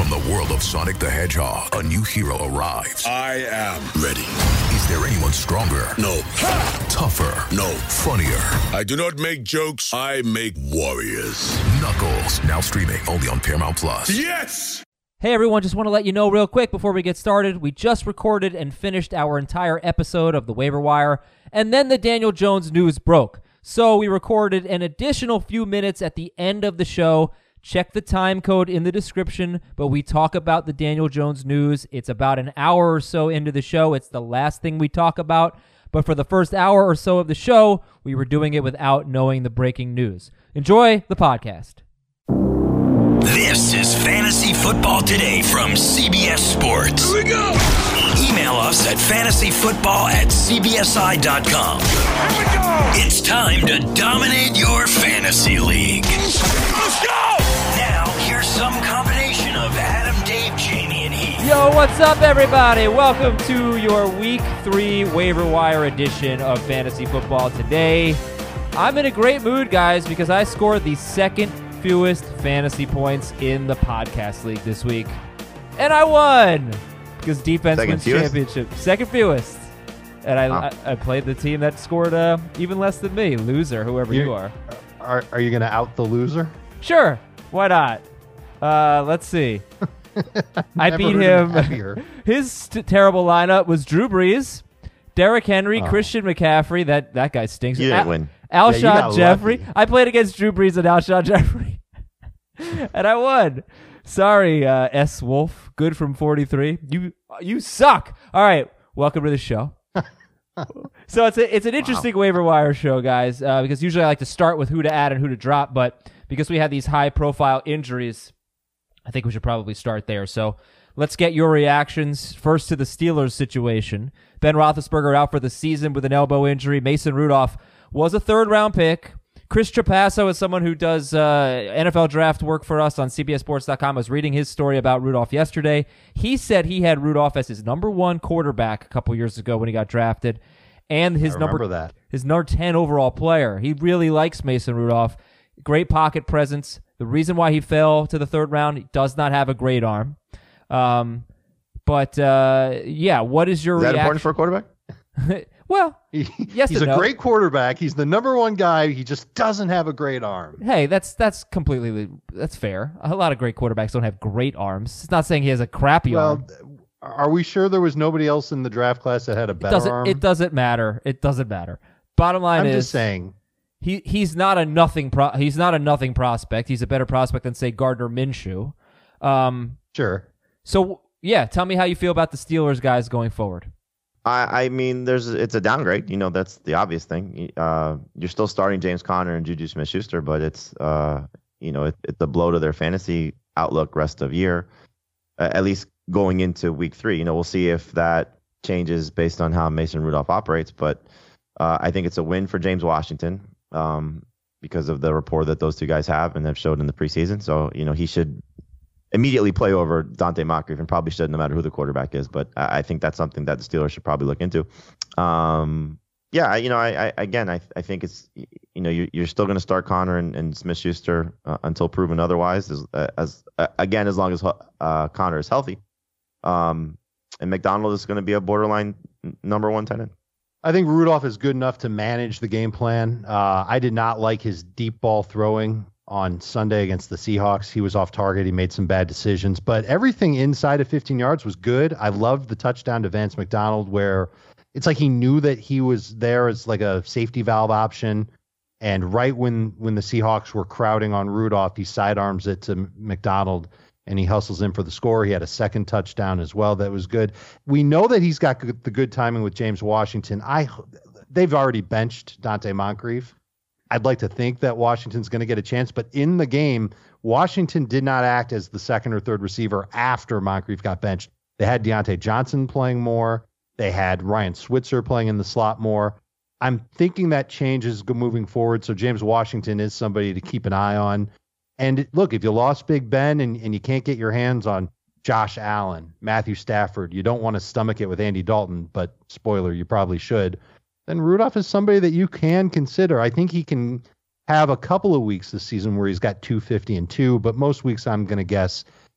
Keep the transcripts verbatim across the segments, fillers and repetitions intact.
From the world of Sonic the Hedgehog, a new hero arrives. I am ready. Is there anyone stronger? No. Ha! Tougher? No. Funnier? I do not make jokes, I make warriors. Knuckles, now streaming only on Paramount Plus. Yes! Hey everyone, just want to let you know real quick before we get started, we just recorded and finished our entire episode of The Waiver Wire, and then the Daniel Jones news broke. So we recorded an additional few minutes at the end of the show. Check the time code in the description, but we talk about the Daniel Jones news. It's about an hour or so into the show. It's the last thing we talk about, but for the first hour or so of the show, we were doing it without knowing the breaking news. Enjoy the podcast. This is Fantasy Football Today from C B S Sports. Here we go! Email us at fantasyfootball at c b s i dot com. Here we go! It's time to dominate your fantasy league. Let's go! Now, here's some combination of Adam, Dave, Jamie, and Heath. Yo, what's up, everybody? Welcome to your Week three Waiver Wire edition of Fantasy Football Today. I'm in a great mood, guys, because I scored the second fewest fantasy points in the podcast league this week. And I won! Because defense Second wins fewest? championship. Second fewest. And I, Wow. I I played the team that scored uh, even less than me. Loser, whoever you You're- are. Are, are you going to out the loser? Sure, why not? Uh, let's see. I Never beat heard him. him happier. His t- terrible lineup was Drew Brees, Derrick Henry, Oh. Christian McCaffrey. That that guy stinks. You didn't Al- win. Alshon Yeah, you got Jeffrey. lucky. I played against Drew Brees and Alshon Jeffrey, and I won. Sorry, uh, S. Wolf. Good from forty-three. You you suck. All right, welcome to the show. So it's a, it's an interesting waiver wire show, guys, uh, because usually I like to start with who to add and who to drop, but because we had these high-profile injuries, I think we should probably start there. So let's get your reactions first to the Steelers situation. Ben Roethlisberger out for the season with an elbow injury. Mason Rudolph was a third-round pick. Chris Trapasso is someone who does uh, N F L draft work for us on C B S Sports dot com. I was reading his story about Rudolph yesterday. He said he had Rudolph as his number one quarterback a couple years ago when he got drafted, and his I number remember that. his number ten overall player. He really likes Mason Rudolph. Great pocket presence. The reason why he fell to the third round, he does not have a great arm. Um, but uh, yeah, what is your Is that reaction? important for a quarterback? Well, He, Yes he's and a no. great quarterback. He's the number one guy. He just doesn't have a great arm. hey, that's that's completely that's fair. A lot of great quarterbacks don't have great arms. It's not saying he has a crappy arm. Well, are we sure there was nobody else in the draft class that had a It better doesn't arm? it doesn't matter. It doesn't matter. Bottom line I'm is just saying. he he's not a nothing pro, he's not a nothing prospect. He's a better prospect than say Gardner Minshew. Um, Sure. so yeah, tell me how you feel about the Steelers guys going forward. I, I mean, there's it's a downgrade. You know, that's the obvious thing. Uh, you're still starting James Conner and Juju Smith-Schuster, but it's uh, you know, it, it's a blow to their fantasy outlook rest of year. Uh, at least going into week three. You know, we'll see if that changes based on how Mason Rudolph operates. But uh, I think it's a win for James Washington um, because of the rapport that those two guys have and have showed in the preseason. So you know, he should immediately play over Dante Moncrief and probably should, no matter who the quarterback is. But I I think that's something that the Steelers should probably look into. Um, yeah, I- you know, I, I again, I I think it's, you know, you, you're still going to start Connor and, and Smith-Schuster uh, until proven otherwise. As, as uh, again, as long as uh, Connor is healthy, um, and McDonald is going to be a borderline number one tight end. I think Rudolph is good enough to manage the game plan. Uh, I did not like his deep ball throwing on Sunday against the Seahawks. He was off target. He made some bad decisions, but everything inside of fifteen yards was good. I loved the touchdown to Vance McDonald where it's like he knew that he was there as like a safety valve option. And right when, when the Seahawks were crowding on Rudolph, he sidearms it to McDonald and he hustles in for the score. He had a second touchdown as well. That was good. We know that he's got good, the good timing with James Washington. I, they've already benched Dante Moncrief. I'd like to think that Washington's going to get a chance, but in the game, Washington did not act as the second or third receiver after Moncrief got benched. They had Deontay Johnson playing more. They had Ryan Switzer playing in the slot more. I'm thinking that changes go- moving forward. So James Washington is somebody to keep an eye on. And look, if you lost Big Ben and, and you can't get your hands on Josh Allen, Matthew Stafford, you don't want to stomach it with Andy Dalton, but spoiler, you probably should. Then Rudolph is somebody that you can consider. I think he can have a couple of weeks this season where he's got two fifty and two, but most weeks I'm going to guess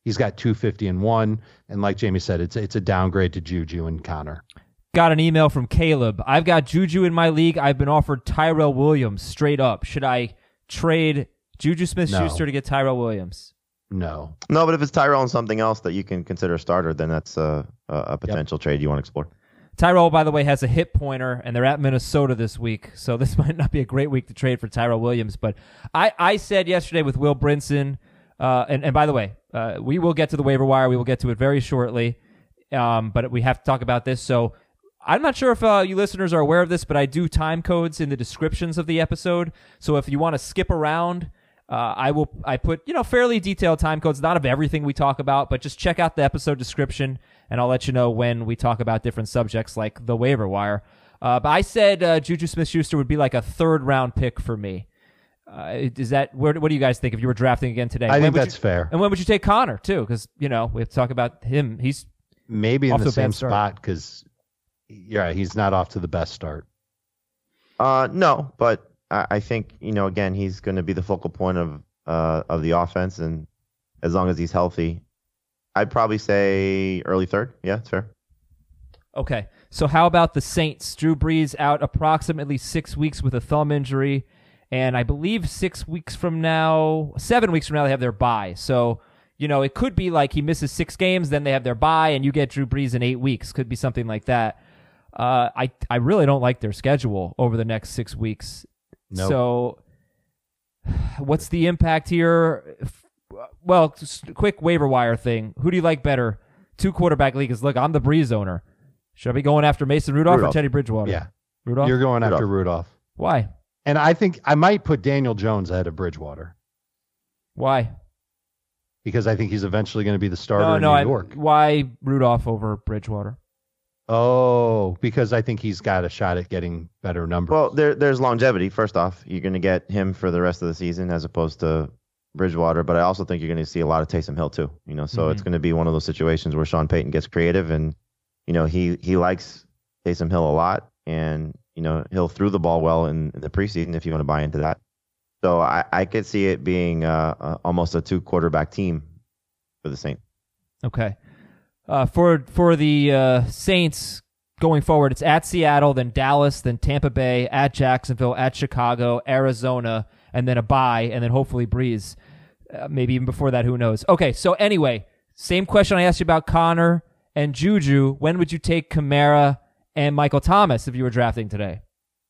He's got two fifty and one. And like Jamie said, it's it's a downgrade to Juju and Connor. Got an email from Caleb. I've got Juju in my league. I've been offered Tyrell Williams straight up. Should I trade Juju Smith-Schuster No. to get Tyrell Williams? No. No, but if it's Tyrell and something else that you can consider a starter, then that's a, a, a potential yep. trade you want to explore. Tyrell, by the way, has a hit pointer, and they're at Minnesota this week, so this might not be a great week to trade for Tyrell Williams. But I, I said yesterday with Will Brinson, uh, and, and by the way, uh, we will get to the waiver wire. We will get to it very shortly, um, but we have to talk about this. So I'm not sure if uh, you listeners are aware of this, but I do time codes in the descriptions of the episode. So if you want to skip around, uh, I will. I put you know fairly detailed time codes, not of everything we talk about, but just check out the episode description, and I'll let you know when we talk about different subjects like the waiver wire. Uh, but I said uh, Juju Smith-Schuster would be like a third round pick for me. Uh, is that where? What do you guys think if you were drafting again today? I when think would that's you, fair. And when would you take Connor too? Because you know we have to talk about him. He's maybe in off the to a same bad start. spot because yeah, he's not off to the best start. Uh, no, but I, I think you know again he's going to be the focal point of uh of the offense, and as long as he's healthy, I'd probably say early third. Yeah, it's fair. Okay, so how about the Saints? Drew Brees out approximately six weeks with a thumb injury, and I believe six weeks from now, seven weeks from now, they have their bye. So, you know, it could be like he misses six games, then they have their bye, and you get Drew Brees in eight weeks. Could be something like that. Uh, I I really don't like their schedule over the next six weeks. Nope. So, what's the impact here? Well, just quick waiver wire thing. Who do you like better? Two quarterback league is look. I'm the Brees owner. Should I be going after Mason Rudolph, Rudolph. or Teddy Bridgewater? Yeah. Rudolph. You're going Rudolph. after Rudolph. Why? And I think I might put Daniel Jones ahead of Bridgewater Why? because I think he's eventually going to be the starter No, in no. New I, York. why Rudolph over Bridgewater? Oh, because I think he's got a shot at getting better numbers. Well, there there's longevity. First off, you're going to get him for the rest of the season as opposed to Bridgewater, but I also think you're going to see a lot of Taysom Hill too. You know, so Mhm. it's going to be one of those situations where Sean Payton gets creative, and you know he he likes Taysom Hill a lot, and you know Hill threw the ball well in, in the preseason if you want to buy into that. So I, I could see it being uh, uh, almost a two quarterback team for the Saints. Okay. Uh, for for the uh, Saints going forward, it's at Seattle, then Dallas, then Tampa Bay, at Jacksonville, at Chicago, Arizona, and then a bye, and then hopefully Breeze. Uh, maybe even before that, who knows? Okay, so anyway, same question I asked you about Connor and Juju. When would you take Kamara and Michael Thomas if you were drafting today?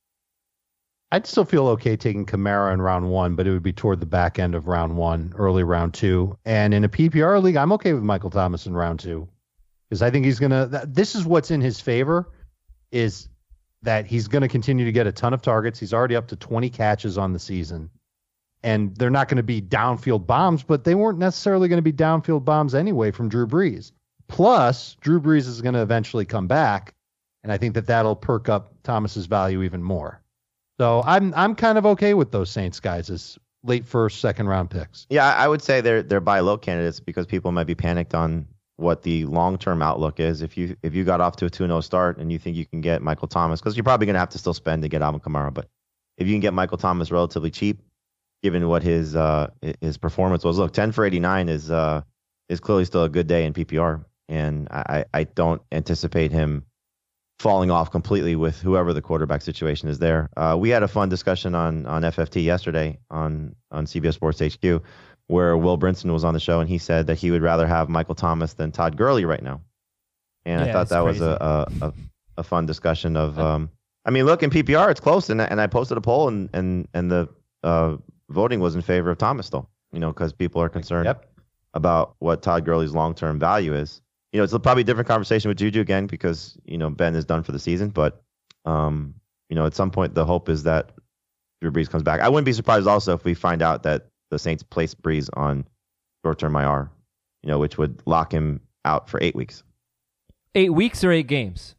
I'd still feel okay taking Kamara in round one, but it would be toward the back end of round one, early round two. And in a P P R league, I'm okay with Michael Thomas in round two because I think he's going to – this is what's in his favor is that he's going to continue to get a ton of targets. He's already up to twenty catches on the season. And they're not going to be downfield bombs, but they weren't necessarily going to be downfield bombs anyway from Drew Brees. Plus, Drew Brees is going to eventually come back, and I think that that'll perk up Thomas's value even more. So I'm I'm kind of okay with those Saints guys as late first, second round picks. Yeah, I would say they're they're buy low candidates because people might be panicked on what the long term outlook is. If you if you got off to a two and oh start and you think you can get Michael Thomas, because you're probably going to have to still spend to get Alvin Kamara, but if you can get Michael Thomas relatively cheap, given what his uh his performance was, look, ten for eighty-nine is uh is clearly still a good day in P P R, and I I don't anticipate him falling off completely with whoever the quarterback situation is there. Uh, we had a fun discussion on on F F T yesterday on on C B S Sports H Q, where Will Brinson was on the show, and he said that he would rather have Michael Thomas than Todd Gurley right now. And Yeah, I thought it's that crazy. was a, a a a fun discussion of. Um, I mean, look, in P P R, it's close, and and I posted a poll, and and and the uh, voting was in favor of Thomas still. You know, because people are concerned Yep. about what Todd Gurley's long term value is. You know, it's probably a different conversation with Juju again because, you know, Ben is done for the season. But, um, you know, at some point, the hope is that Drew Brees comes back. I wouldn't be surprised also if we find out that the Saints place Brees on short-term I R, you know, which would lock him out for eight weeks. Eight weeks or eight games?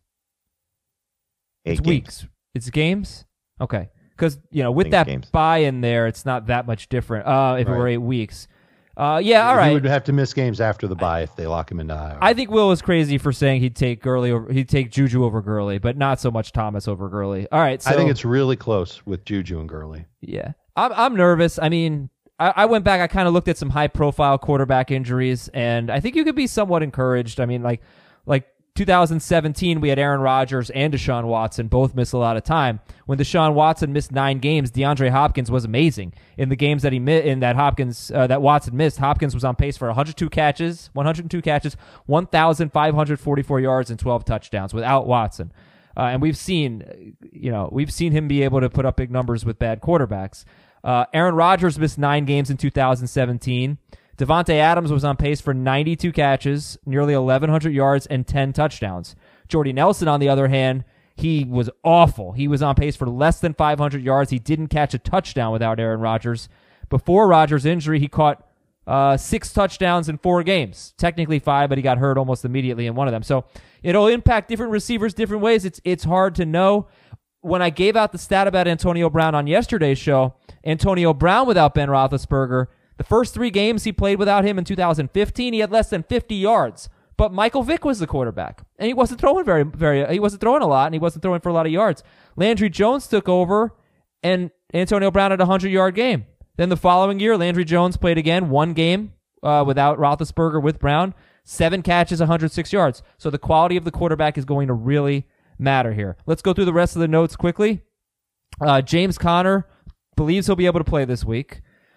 Eight it's games. weeks. It's games? Okay. Because, you know, with think that games. bye in there, it's not that much different uh, if it Right. were eight weeks. Uh, yeah, all He right. would have to miss games after the bye if they lock him into I R. I think Will was crazy for saying he'd take Gurley over, he'd take Juju over Gurley, but not so much Thomas over Gurley. All right, so I think it's really close with Juju and Gurley. yeah. I'm I'm nervous. I mean, I, I went back. I kind of looked at some high-profile quarterback injuries, and I think you could be somewhat encouraged. I mean, like, like two thousand seventeen, we had Aaron Rodgers and Deshaun Watson both miss a lot of time. When Deshaun Watson missed nine games, DeAndre Hopkins was amazing in the games that he mi- in that Hopkins uh, that Watson missed. Hopkins was on pace for one hundred two catches, one hundred two catches, one thousand five hundred forty-four yards, and twelve touchdowns without Watson. Uh, and we've seen, you know, we've seen him be able to put up big numbers with bad quarterbacks. Uh, Aaron Rodgers missed nine games in two thousand seventeen. Devontae Adams was on pace for ninety-two catches, nearly eleven hundred yards, and ten touchdowns. Jordy Nelson, on the other hand, he was awful. He was on pace for less than five hundred yards. He didn't catch a touchdown without Aaron Rodgers. Before Rodgers' injury, he caught uh, six touchdowns in four games. Technically five, but he got hurt almost immediately in one of them. So it'll impact different receivers different ways. It's it's hard to know. When I gave out the stat about Antonio Brown on yesterday's show, Antonio Brown without Ben Roethlisberger, the first three games he played without him in two thousand fifteen, he had less than fifty yards. But Michael Vick was the quarterback, and he wasn't throwing very, very. He wasn't throwing a lot, and he wasn't throwing for a lot of yards. Landry Jones took over, and Antonio Brown had a hundred-yard game. Then the following year, Landry Jones played again, one game uh, without Roethlisberger with Brown, seven catches, one hundred six yards. So the quality of the quarterback is going to really matter here. Let's go through the rest of the notes quickly. Uh, James Conner believes he'll be able to play this week.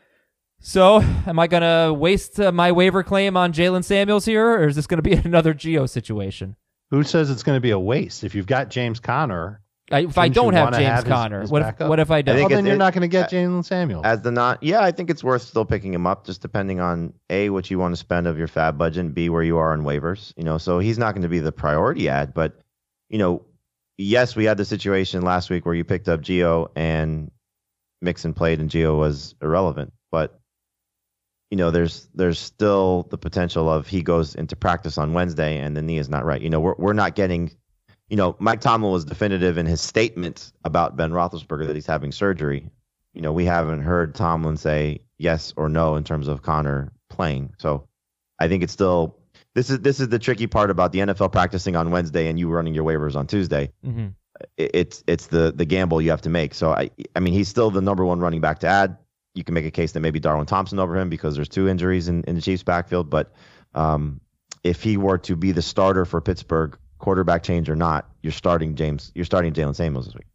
So, am I going to waste uh, my waiver claim on Jalen Samuels here, or is this going to be another Gio situation? Who says it's going to be a waste? If you've got James Conner, I, if I don't have James have Conner, his, his what, if, what if I don't? I Well, think then it- you're it- not going to get uh, Jalen Samuels. As the not, yeah, I think it's worth still picking him up, just depending on A, what you want to spend of your fab budget, and B, where you are on waivers. You know, so he's not going to be the priority ad, but you know, yes, we had the situation last week where you picked up Gio and Mixon played, and Gio was irrelevant. But you know, there's there's still the potential of he goes into practice on Wednesday and the knee is not right. You know, we're we're not getting. You know, Mike Tomlin was definitive in his statement about Ben Roethlisberger that he's having surgery. You know, we haven't heard Tomlin say yes or no in terms of Conner playing. So I think it's still this is this is the tricky part about the N F L practicing on Wednesday and you running your waivers on Tuesday. Mm-hmm. It, it's it's the the gamble you have to make. So I I mean he's still the number one running back to add. You can make a case that maybe Darwin Thompson over him because there's two injuries in, in the Chiefs backfield. But um, if he were to be the starter for Pittsburgh, quarterback change or not, you're starting James. You're starting Jalen Samuels this week.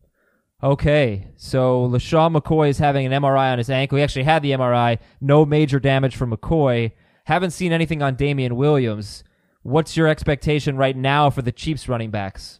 Okay, so LaShawn McCoy is having an M R I on his ankle. He actually had the M R I. No major damage from McCoy. Haven't seen anything on Damian Williams. What's your expectation right now for the Chiefs running backs?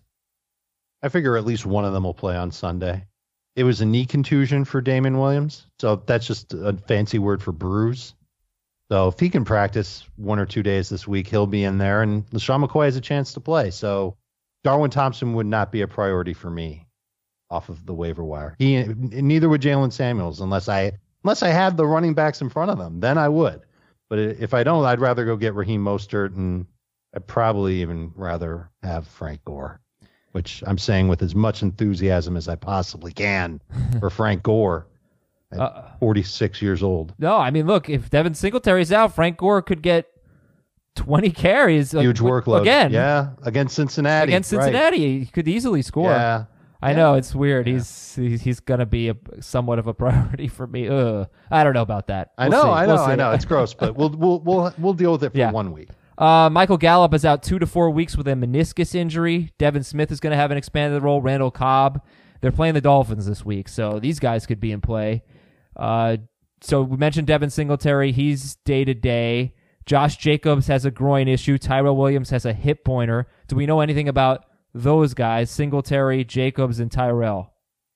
I figure at least one of them will play on Sunday. It was a knee contusion for Damian Williams, so that's just a fancy word for bruise. So if he can practice one or two days this week, he'll be in there, and LaShawn McCoy has a chance to play. So Darwin Thompson would not be a priority for me off of the waiver wire. He neither would Jalen Samuels unless I unless I had the running backs in front of them. Then I would. But if I don't, I'd rather go get Raheem Mostert, and I'd probably even rather have Frank Gore, which I'm saying with as much enthusiasm as I possibly can for Frank Gore at Uh, forty-six years old. No, I mean, look, if Devin Singletary's out, Frank Gore could get twenty carries. Huge uh, workload. Again. Yeah, against Cincinnati. Against right. Cincinnati, he could easily score. Yeah. I Yeah. know, it's weird. Yeah. He's he's, he's going to be a, somewhat of a priority for me. Ugh. I don't know about that. I We'll know, see. I know, We'll I see. know. It's gross, but we'll we'll we'll we'll deal with it for Yeah. one week. Uh, Michael Gallup is out two to four weeks with a meniscus injury. Devin Smith is going to have an expanded role. Randall Cobb. They're playing the Dolphins this week, so these guys could be in play. Uh, so we mentioned Devin Singletary. He's day-to-day. Josh Jacobs has a groin issue. Tyrell Williams has a hip pointer. Do we know anything about those guys, Singletary, Jacobs, and Tyrell?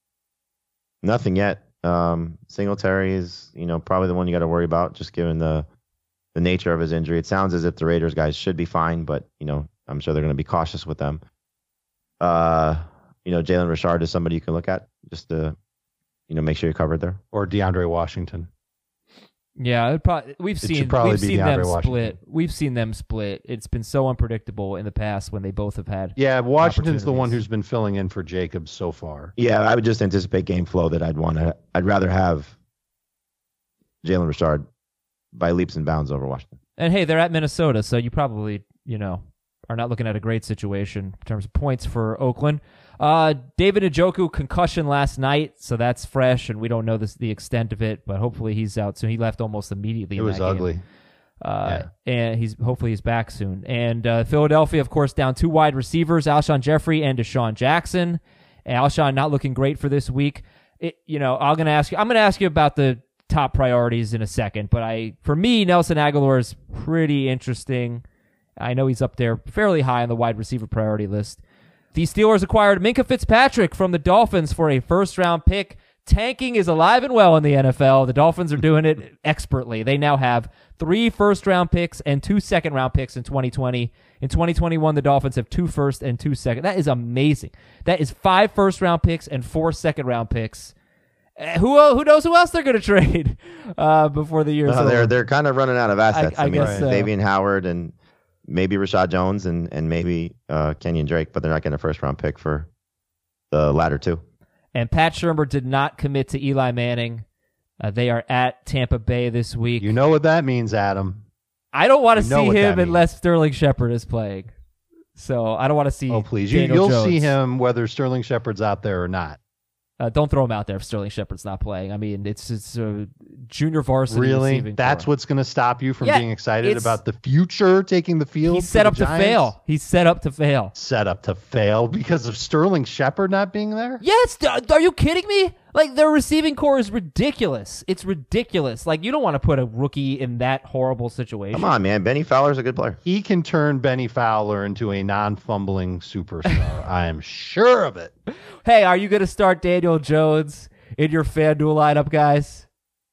Nothing yet. Um, Singletary is, you know, probably the one you got to worry about, just given the the nature of his injury. It sounds as if the Raiders guys should be fine, but you know, I'm sure they're going to be cautious with them. Uh, you know, Jalen Richard is somebody you can look at just to, you know, make sure you're covered there. Or DeAndre Washington. Yeah, it probably, we've It seen should probably we've be seen DeAndre them Washington. split. We've seen them split. It's been so unpredictable in the past when they both have had. Yeah, Washington's the one Opportunities. who's been filling in for Jacobs so far. Yeah, I would just anticipate game flow that I'd want to. I'd rather have Jalen Richard by leaps and bounds over Washington. And hey, they're at Minnesota, so you probably, you know, are not looking at a great situation in terms of points for Oakland. Uh, David Njoku concussion last night, so that's fresh, and we don't know this, the extent of it, but hopefully he's out soon. He left almost immediately. It in was that ugly. Game. Uh, yeah. And he's hopefully he's back soon. And uh, Philadelphia, of course, down two wide receivers, Alshon Jeffrey and Deshaun Jackson. And Alshon not looking great for this week. It, you know, I'm gonna ask you. I'm gonna ask you about the top priorities in a second, but I, for me, Nelson Aguilar is pretty interesting. I know he's up there fairly high on the wide receiver priority list. The Steelers acquired Minkah Fitzpatrick from the Dolphins for a first-round pick. Tanking is alive and well in the N F L. The Dolphins are doing it expertly. They now have three first-round picks and two second-round picks in twenty twenty. In twenty twenty-one, the Dolphins have two first and two second. That is amazing. That is five first-round picks and four second-round picks. Uh, who who knows who else they're going to trade uh, before the year's No, over? they're they're kind of running out of assets. I- I I, mean, guess so. Davian Howard and maybe Rashad Jones and and maybe uh, Kenyon Drake, but they're not getting a first round pick for the latter two. And Pat Shurmur did not commit to Eli Manning. Uh, they are at Tampa Bay this week. You know what that means, Adam. I don't want to you know see what that him means. unless Sterling Shepard is playing. So I don't want to see. Oh, please. You, Daniel you'll Jones. see him whether Sterling Shepard's out there or not. Uh, don't throw him out there if Sterling Shepard's not playing. I mean, it's it's a junior varsity Really? receiving That's core. what's going to stop you from Yeah, being excited it's- about the future taking the field? He's for set the up to Giants? fail. He's set up to fail. Set up to fail because of Sterling Shepard not being there? Yes, d- are you kidding me? Like, their receiving core is ridiculous. It's ridiculous. Like, you don't want to put a rookie in that horrible situation. Come on, man. Benny Fowler's a good player. He can turn Benny Fowler into a non-fumbling superstar. I am sure of it. Hey, are you going to start Daniel Jones in your FanDuel lineup, guys?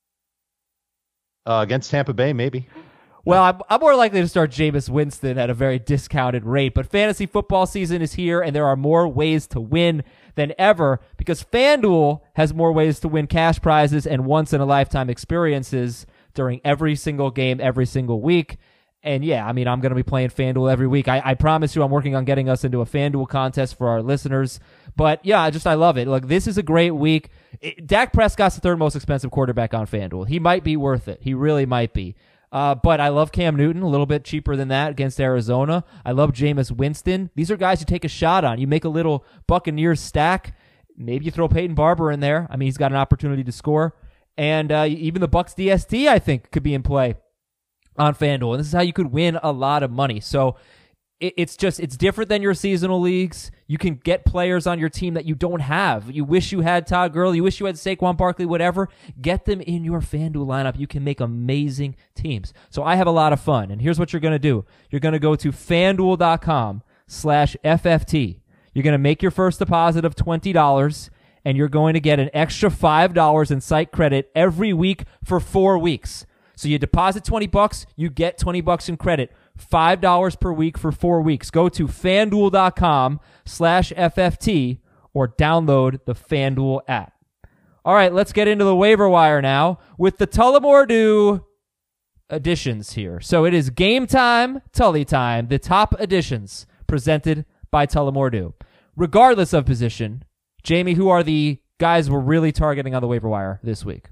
Uh, against Tampa Bay, maybe. Well, I'm, I'm more likely to start Jameis Winston at a very discounted rate, but fantasy football season is here, and there are more ways to win than ever because FanDuel has more ways to win cash prizes and once-in-a-lifetime experiences during every single game, every single week. And yeah, I mean, I'm going to be playing FanDuel every week. I, I promise you I'm working on getting us into a FanDuel contest for our listeners. But yeah, I just, I love it. Look, this is a great week. It, Dak Prescott's the third most expensive quarterback on FanDuel. He might be worth it. He really might be. Uh, but I love Cam Newton, a little bit cheaper than that against Arizona. I love Jameis Winston. These are guys you take a shot on. You make a little Buccaneers stack. Maybe you throw Peyton Barber in there. I mean, he's got an opportunity to score. And uh, even the Bucs D S T, I think, could be in play on FanDuel. And this is how you could win a lot of money. So it, it's just, it's different than your seasonal leagues. You can get players on your team that you don't have. You wish you had Todd Gurley. You wish you had Saquon Barkley, whatever. Get them in your FanDuel lineup. You can make amazing teams. So I have a lot of fun. And here's what you're going to do. You're going to go to FanDuel.com slash FFT. You're going to make your first deposit of twenty dollars, and you're going to get an extra five dollars in site credit every week for four weeks. So you deposit twenty bucks, you get twenty bucks in credit. five dollars per week for four weeks. Go to FanDuel.com slash FFT or download the FanDuel app. All right, let's get into the waiver wire now with the Tullamore Dew additions here. So it is game time, Tully time, the top additions presented by Tullamore Dew. Regardless of position, Jamie, who are the guys we're really targeting on the waiver wire this week?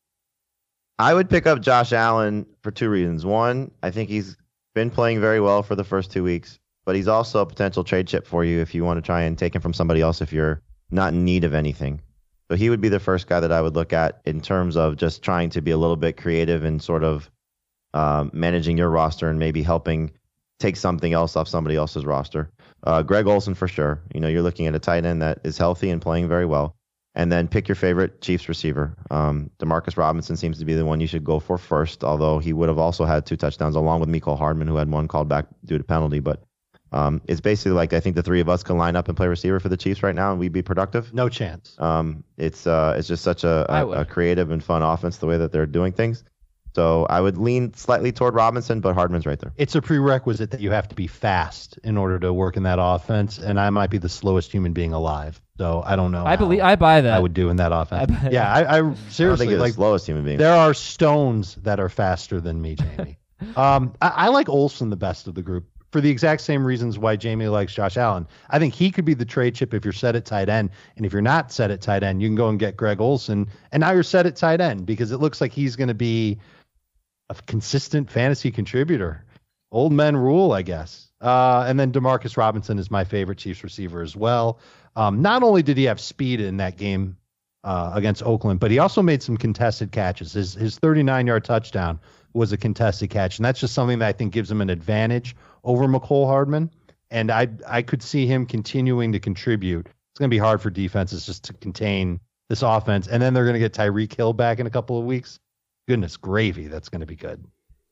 I would pick up Josh Allen for two reasons. One, I think he's been playing very well for the first two weeks, but he's also a potential trade chip for you if you want to try and take him from somebody else if you're not in need of anything. So he would be the first guy that I would look at in terms of just trying to be a little bit creative and sort of um, managing your roster and maybe helping take something else off somebody else's roster. Uh, Greg Olsen for sure. You know, you're looking at a tight end that is healthy and playing very well. And then pick your favorite Chiefs receiver. Um, Demarcus Robinson seems to be the one you should go for first, although he would have also had two touchdowns along with Mecole Hardman, who had one called back due to penalty. But um, it's basically like I think the three of us can line up and play receiver for the Chiefs right now, and we'd be productive. No chance. Um, it's uh, it's just such a, I a, would. a creative and fun offense the way that they're doing things. So I would lean slightly toward Robinson, but Hardman's right there. It's a prerequisite that you have to be fast in order to work in that offense, and I might be the slowest human being alive. So I don't know. I how believe I buy that. I would do in that offense. I buy- yeah, I, I I don't seriously think you're like. the slowest human being. There are stones that are faster than me, Jamie. um, I, I like Olsen the best of the group for the exact same reasons why Jamie likes Josh Allen. I think he could be the trade chip if you're set at tight end, and if you're not set at tight end, you can go and get Greg Olsen, and now you're set at tight end because it looks like he's going to be a consistent fantasy contributor. old men rule, I guess. Uh, and then Demarcus Robinson is my favorite Chiefs receiver as well. Um, not only did he have speed in that game uh, against Oakland, but he also made some contested catches. His his thirty-nine-yard touchdown was a contested catch, and that's just something that I think gives him an advantage over Mecole Hardman. And I I could see him continuing to contribute. It's going to be hard for defenses just to contain this offense, and then they're going to get Tyreek Hill back in a couple of weeks. Goodness gravy, that's going to be good.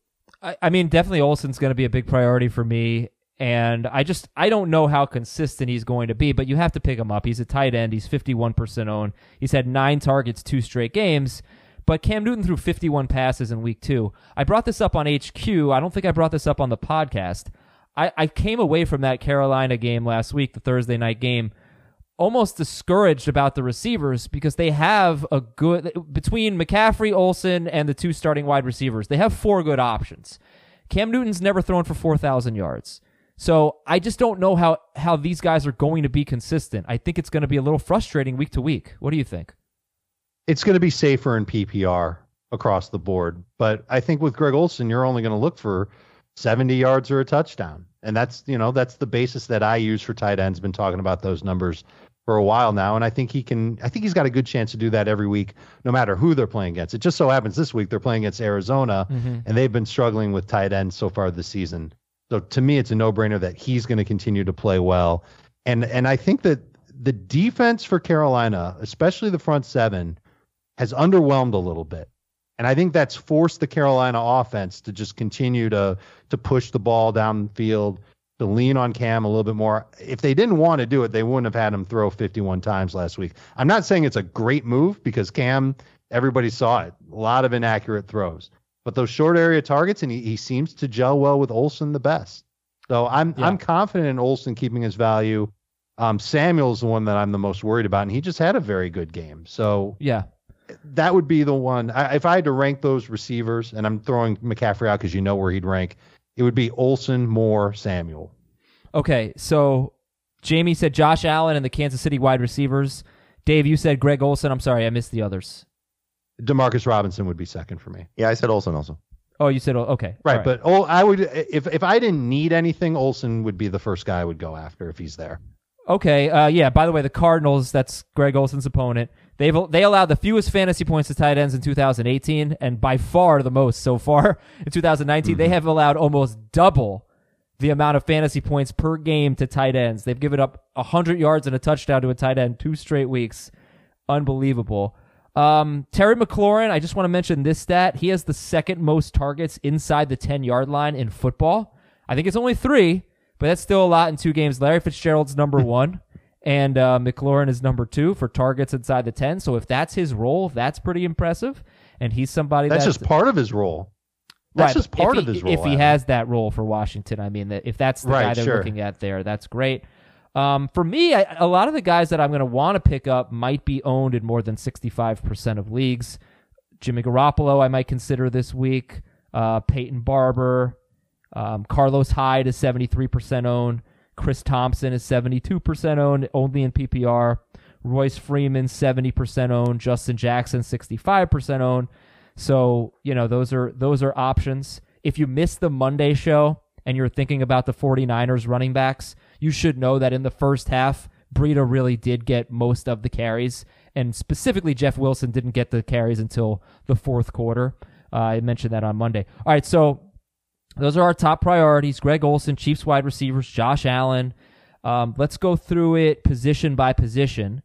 I, I mean, definitely Olsen's going to be a big priority for me. And I just, I don't know how consistent he's going to be, but you have to pick him up. He's a tight end. He's fifty-one percent owned. He's had nine targets, two straight games. But Cam Newton threw fifty-one passes in week two. I brought this up on H Q. I don't think I brought this up on the podcast. I, I came away from that Carolina game last week, the Thursday night game, almost discouraged about the receivers because they have a good, between McCaffrey, Olsen, and the two starting wide receivers, they have four good options. Cam Newton's never thrown for four thousand yards. So I just don't know how, how these guys are going to be consistent. I think it's going to be a little frustrating week to week. What do you think? It's going to be safer in P P R across the board. But I think with Greg Olsen, you're only going to look for seventy yards or a touchdown. And that's, you know, that's the basis that I use for tight ends. Been talking about those numbers for a while now. And I think he can, I think he's got a good chance to do that every week, no matter who they're playing against. It just so happens this week they're playing against Arizona, mm-hmm. and they've been struggling with tight ends so far this season. So to me, it's a no-brainer that he's going to continue to play well. And and I think that the defense for Carolina, especially the front seven, has underwhelmed a little bit. And I think that's forced the Carolina offense to just continue to to push the ball down the field, to lean on Cam a little bit more. If they didn't want to do it, they wouldn't have had him throw fifty-one times last week. I'm not saying it's a great move because Cam, everybody saw it. A lot of inaccurate throws. But those short area targets, and he, he seems to gel well with Olsen the best. So I'm yeah. I'm confident in Olsen keeping his value. Um, Samuel's the one that I'm the most worried about, and he just had a very good game. So yeah, that would be the one. I, if I had to rank those receivers, and I'm throwing McCaffrey out because you know where he'd rank, it would be Olsen, Moore, Samuel. Okay, so Jamie said Josh Allen and the Kansas City wide receivers. Dave, you said Greg Olsen. I'm sorry, I missed the others. Demarcus Robinson would be second for me. Yeah, I said Olsen also. Oh, you said okay, right? right. But oh, I would if if I didn't need anything, Olsen would be the first guy I would go after if he's there. Okay, uh, yeah. By the way, the Cardinals, that's Greg Olsen's opponent. They've they allowed the fewest fantasy points to tight ends in two thousand eighteen, and by far the most so far in two thousand nineteen. Mm-hmm. They have allowed almost double the amount of fantasy points per game to tight ends. They've given up one hundred yards and a touchdown to a tight end two straight weeks. Unbelievable. Um, Terry McLaurin, I just want to mention this stat. He has the second most targets inside the ten-yard line in football. I think it's only three, but that's still a lot in two games. Larry Fitzgerald's number one, and uh, McLaurin is number two for targets inside the ten. So if that's his role, that's pretty impressive. And he's somebody that's... That's just part of his role. That's right, just part he, of his role. If he has that role for Washington, I mean, that if that's the right, guy they're sure. looking at there, that's great. Um, for me, I, a lot of the guys that I'm going to want to pick up might be owned in more than sixty-five percent of leagues. Jimmy Garoppolo, I might consider this week. Uh, Peyton Barber. Um, Carlos Hyde is seventy-three percent owned. Chris Thompson is seventy-two percent owned, only in P P R. Royce Freeman, seventy percent owned. Justin Jackson, sixty-five percent owned. So, you know, those are those are options. If you missed the Monday show and you're thinking about the 49ers running backs, you should know that in the first half, Breida really did get most of the carries, and specifically Jeff Wilson didn't get the carries until the fourth quarter. Uh, I mentioned that on Monday. All right, so those are our top priorities. Greg Olsen, Chiefs wide receivers, Josh Allen. Um, let's go through it position by position.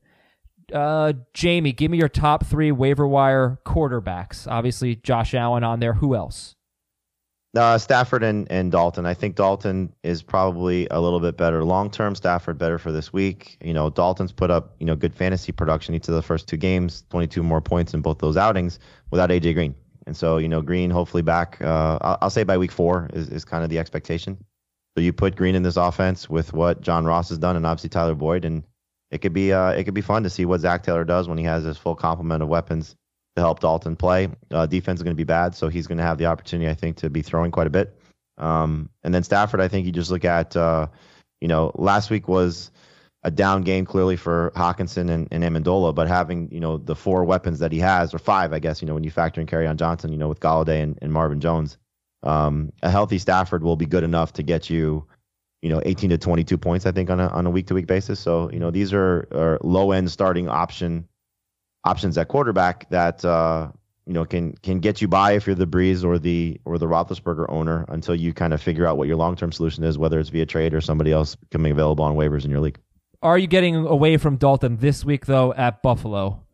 Uh, Jamie, give me your top three waiver wire quarterbacks. Obviously, Josh Allen on there. Who else? Uh, Stafford and, and Dalton. I think Dalton is probably a little bit better long-term. Stafford better for this week. You know, Dalton's put up, you know, good fantasy production each of the first two games, twenty-two more points in both those outings without A J Green. And so, you know, Green hopefully back, uh, I'll, I'll say by week four is, is kind of the expectation. So you put Green in this offense with what John Ross has done and obviously Tyler Boyd, and it could be uh, it could be fun to see what Zach Taylor does when he has his full complement of weapons to help Dalton play. Uh, defense is going to be bad, so he's going to have the opportunity, I think, to be throwing quite a bit. Um, and then Stafford, I think you just look at, uh, you know, last week was a down game clearly for Hawkinson and, and Amendola, but having, you know, the four weapons that he has, or five, I guess, you know, when you factor in Kerryon Johnson, you know, with Golladay and, and Marvin Jones, Um, a healthy Stafford will be good enough to get you, you know, eighteen to twenty-two points, I think, on a on a week to week basis. So, you know, these are, are low end starting option options at quarterback that uh, you know can can get you by if you're the Breeze or the or the Roethlisberger owner until you kind of figure out what your long term solution is, whether it's via trade or somebody else becoming available on waivers in your league. Are you getting away from Dalton this week though at Buffalo?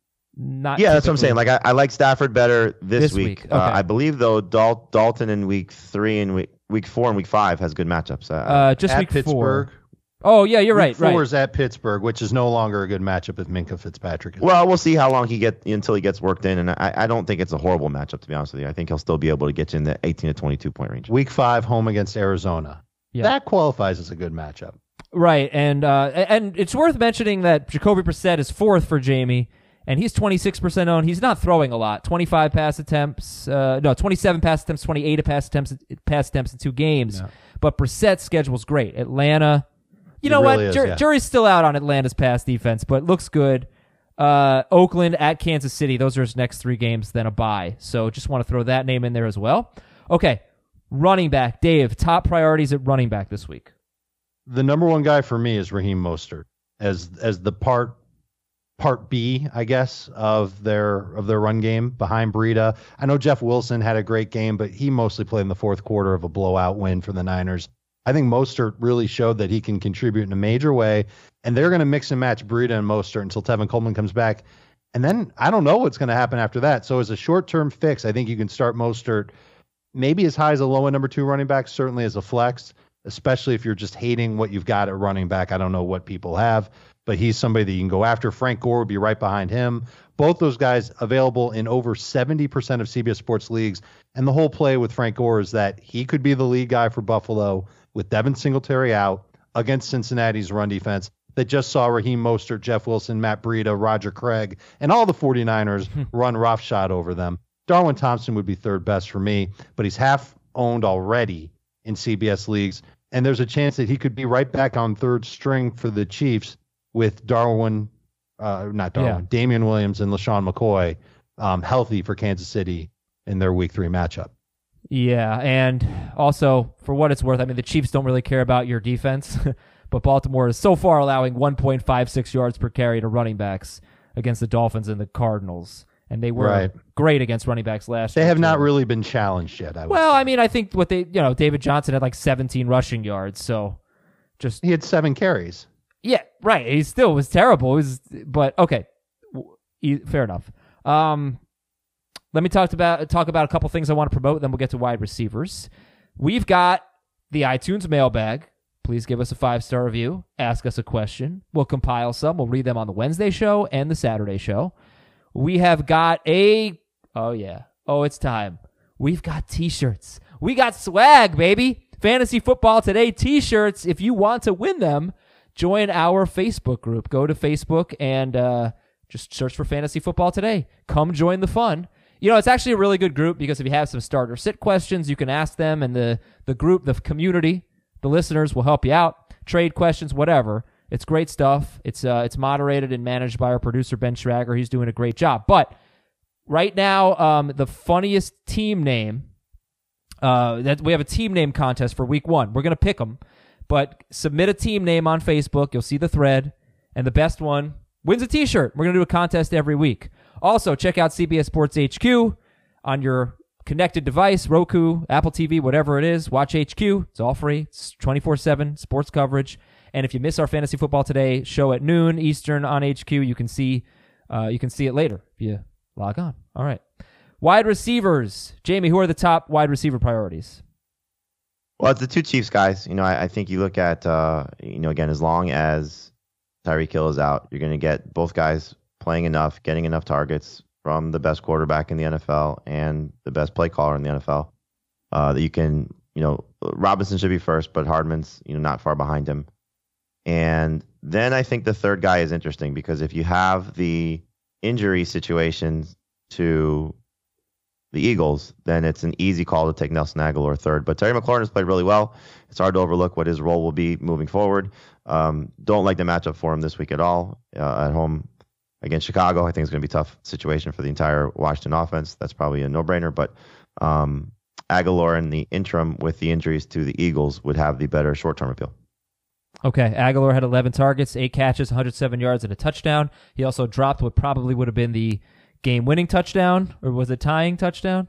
Not yeah, that's what I'm typically. saying. Like I, I like Stafford better this, This week. week, Uh, okay. I believe though Dal- Dalton in week three and week week four and week five has good matchups. Uh, Uh, just at week Pittsburgh. four. Oh yeah, you're right. Week four Right. is at Pittsburgh, which is no longer a good matchup if Minka Fitzpatrick is. well, we'll see how long he get until he gets worked in, and I, I don't think it's a horrible matchup to be honest with you. I think he'll still be able to get you in the eighteen to twenty-two point range. Week five, home against Arizona. Yeah. That qualifies as a good matchup. Right, and uh, and it's worth mentioning that Jacoby Brissett is fourth for Jamie, and he's twenty-six percent owned. He's not throwing a lot. twenty-five pass attempts, uh, no, twenty-seven pass attempts, twenty-eight pass attempts, pass attempts in two games. Yeah. But Brissett's schedule's great. Atlanta, you It know really what? is, Jur- yeah. Jury's still out on Atlanta's pass defense, but looks good. Uh, Oakland at Kansas City. Those are his next three games, then a bye. So just want to throw that name in there as well. Okay, running back. Dave, top priorities at running back this week. The number one guy for me is Raheem Mostert as as the part part B, I guess, of their of their run game behind Breida. I know Jeff Wilson had a great game, but he mostly played in the fourth quarter of a blowout win for the Niners. I think Mostert really showed that he can contribute in a major way, and they're going to mix and match Breida and Mostert until Tevin Coleman comes back. And then I don't know what's going to happen after that. So as a short-term fix, I think you can start Mostert maybe as high as a low-end number two running back, certainly as a flex, especially if you're just hating what you've got at running back. I don't know what people have, but he's somebody that you can go after. Frank Gore would be right behind him. Both those guys available in over seventy percent of C B S Sports leagues. And the whole play with Frank Gore is that he could be the lead guy for Buffalo with Devin Singletary out against Cincinnati's run defense that just saw Raheem Mostert, Jeff Wilson, Matt Breida, Roger Craig, and all the 49ers run roughshod over them. Darwin Thompson would be third best for me, but he's half owned already in C B S leagues. And there's a chance that he could be right back on third string for the Chiefs with Darwin, uh, not Darwin, Yeah. Damian Williams and LaShawn McCoy um, healthy for Kansas City in their week three matchup. Yeah, and also, for what it's worth, I mean, the Chiefs don't really care about your defense, but Baltimore is so far allowing one point five six yards per carry to running backs against the Dolphins and the Cardinals, and they were Right. great against running backs last They year. have not too. really been challenged yet. I would Well, say. I mean, I think what they, you know, David Johnson had like seventeen rushing yards, so just, he had seven carries. yeah, right. He still was terrible. He was, but okay, W- e- fair enough. Um, let me talk about talk about a couple things I want to promote. Then we'll get to wide receivers. We've got the iTunes mailbag. Please give us a five star review. Ask us a question. We'll compile some. We'll read them on the Wednesday show and the Saturday show. We have got a oh yeah oh it's time. We've got t-shirts. We got swag, baby. Fantasy Football Today t-shirts. If you want to win them, join our Facebook group. Go to Facebook and uh, just search for Fantasy Football Today. Come join the fun. You know, it's actually a really good group because if you have some start or sit questions, you can ask them, and the, the group, the community, the listeners will help you out. Trade questions, whatever. It's great stuff. It's uh, it's moderated and managed by our producer, Ben Schrager. He's doing a great job. But right now, um, the funniest team name, uh, that we have a team name contest for week one. We're going to pick them. But submit a team name on Facebook. You'll see the thread. And the best one wins a t-shirt. We're going to do a contest every week. Also, check out C B S Sports H Q on your connected device, Roku, Apple T V, whatever it is. Watch H Q. It's all free. It's twenty-four seven sports coverage. And if you miss our Fantasy Football Today show at noon Eastern on H Q, you can see uh, you can see it later if you log on. All right. Wide receivers. Jamie, who are the top wide receiver priorities? Well, it's the two Chiefs guys. You know, I, I think you look at, uh, you know, again, as long as Tyreek Hill is out, you're going to get both guys playing enough, getting enough targets from the best quarterback in the N F L and the best play caller in the N F L. Uh, that you can, you know, Robinson should be first, but Hardman's, you know, not far behind him. And then I think the third guy is interesting because if you have the injury situations to the Eagles, then it's an easy call to take Nelson Aguilar third. But Terry McLaurin has played really well. It's hard to overlook what his role will be moving forward. Um, don't like the matchup for him this week at all uh, at home against Chicago. I think it's going to be a tough situation for the entire Washington offense. That's probably a no-brainer. But um, Aguilar in the interim with the injuries to the Eagles would have the better short-term appeal. Okay, Aguilar had eleven targets, eight catches, one hundred seven yards, and a touchdown. He also dropped what probably would have been the game-winning touchdown, or was it tying touchdown?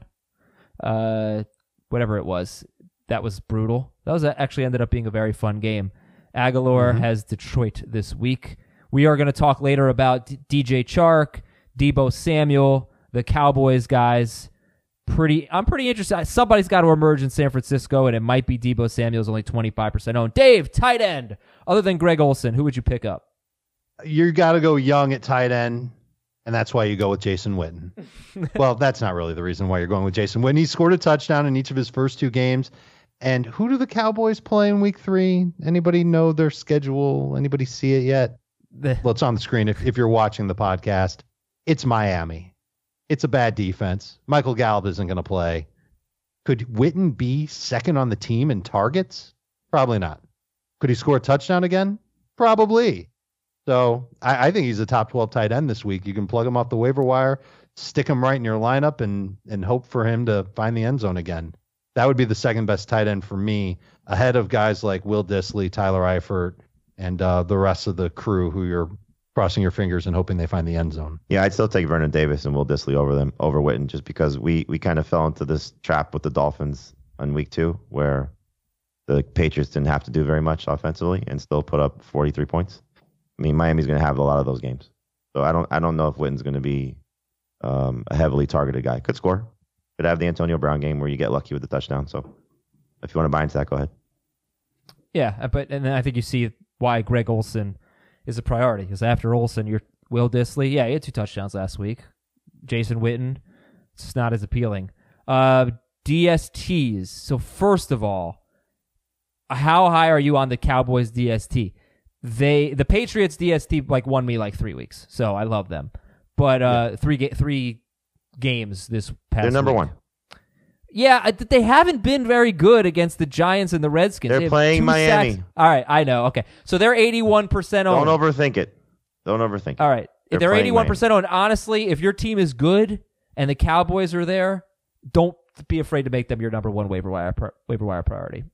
Uh, whatever it was. That was brutal. That was actually ended up being a very fun game. Aguilar mm-hmm. has Detroit this week. We are going to talk later about D- DJ Chark, Deebo Samuel, the Cowboys guys. Pretty, I'm pretty interested. Somebody's got to emerge in San Francisco, and it might be Deebo Samuel's only twenty-five percent owned. Dave, tight end. Other than Greg Olsen, who would you pick up? You got to go young at tight end, and that's why you go with Jason Witten. Well, that's not really the reason why you're going with Jason Witten. He scored a touchdown in each of his first two games. And who do the Cowboys play in week three? Anybody know their schedule? Anybody see it yet? Well, it's on the screen if, if you're watching the podcast. It's Miami. It's a bad defense. Michael Gallup isn't going to play. Could Witten be second on the team in targets? Probably not. Could he score a touchdown again? Probably. So I, I think he's a top twelve tight end this week. You can plug him off the waiver wire, stick him right in your lineup, and and hope for him to find the end zone again. That would be the second best tight end for me, ahead of guys like Will Dissly, Tyler Eifert, and uh, the rest of the crew who you're crossing your fingers and hoping they find the end zone. Yeah, I'd still take Vernon Davis and Will Dissly over them, over Witten, just because we, we kind of fell into this trap with the Dolphins on week two, where the Patriots didn't have to do very much offensively and still put up forty-three points. I mean, Miami's going to have a lot of those games. So I don't I don't know if Witten's going to be um, a heavily targeted guy. Could score. Could have the Antonio Brown game where you get lucky with the touchdown. So if you want to buy into that, go ahead. Yeah, but and then I think you see why Greg Olsen is a priority, because after Olsen, you're Will Dissly. Yeah, he had two touchdowns last week. Jason Witten, it's just not as appealing. Uh, D S Ts. So first of all, how high are you on the Cowboys D S T? They the Patriots D S T like won me like three weeks, so I love them. But uh, yeah. three ga- three games this past. They're number week. one. Yeah, they haven't been very good against the Giants and the Redskins. They're they playing Miami. Sacks. All right, I know. Okay, so they're eighty-one percent owned. Don't overthink it. Don't overthink it. All right, they're, they're eighty-one percent owned. Honestly, if your team is good and the Cowboys are there, don't be afraid to make them your number one waiver wire waiver wire priority.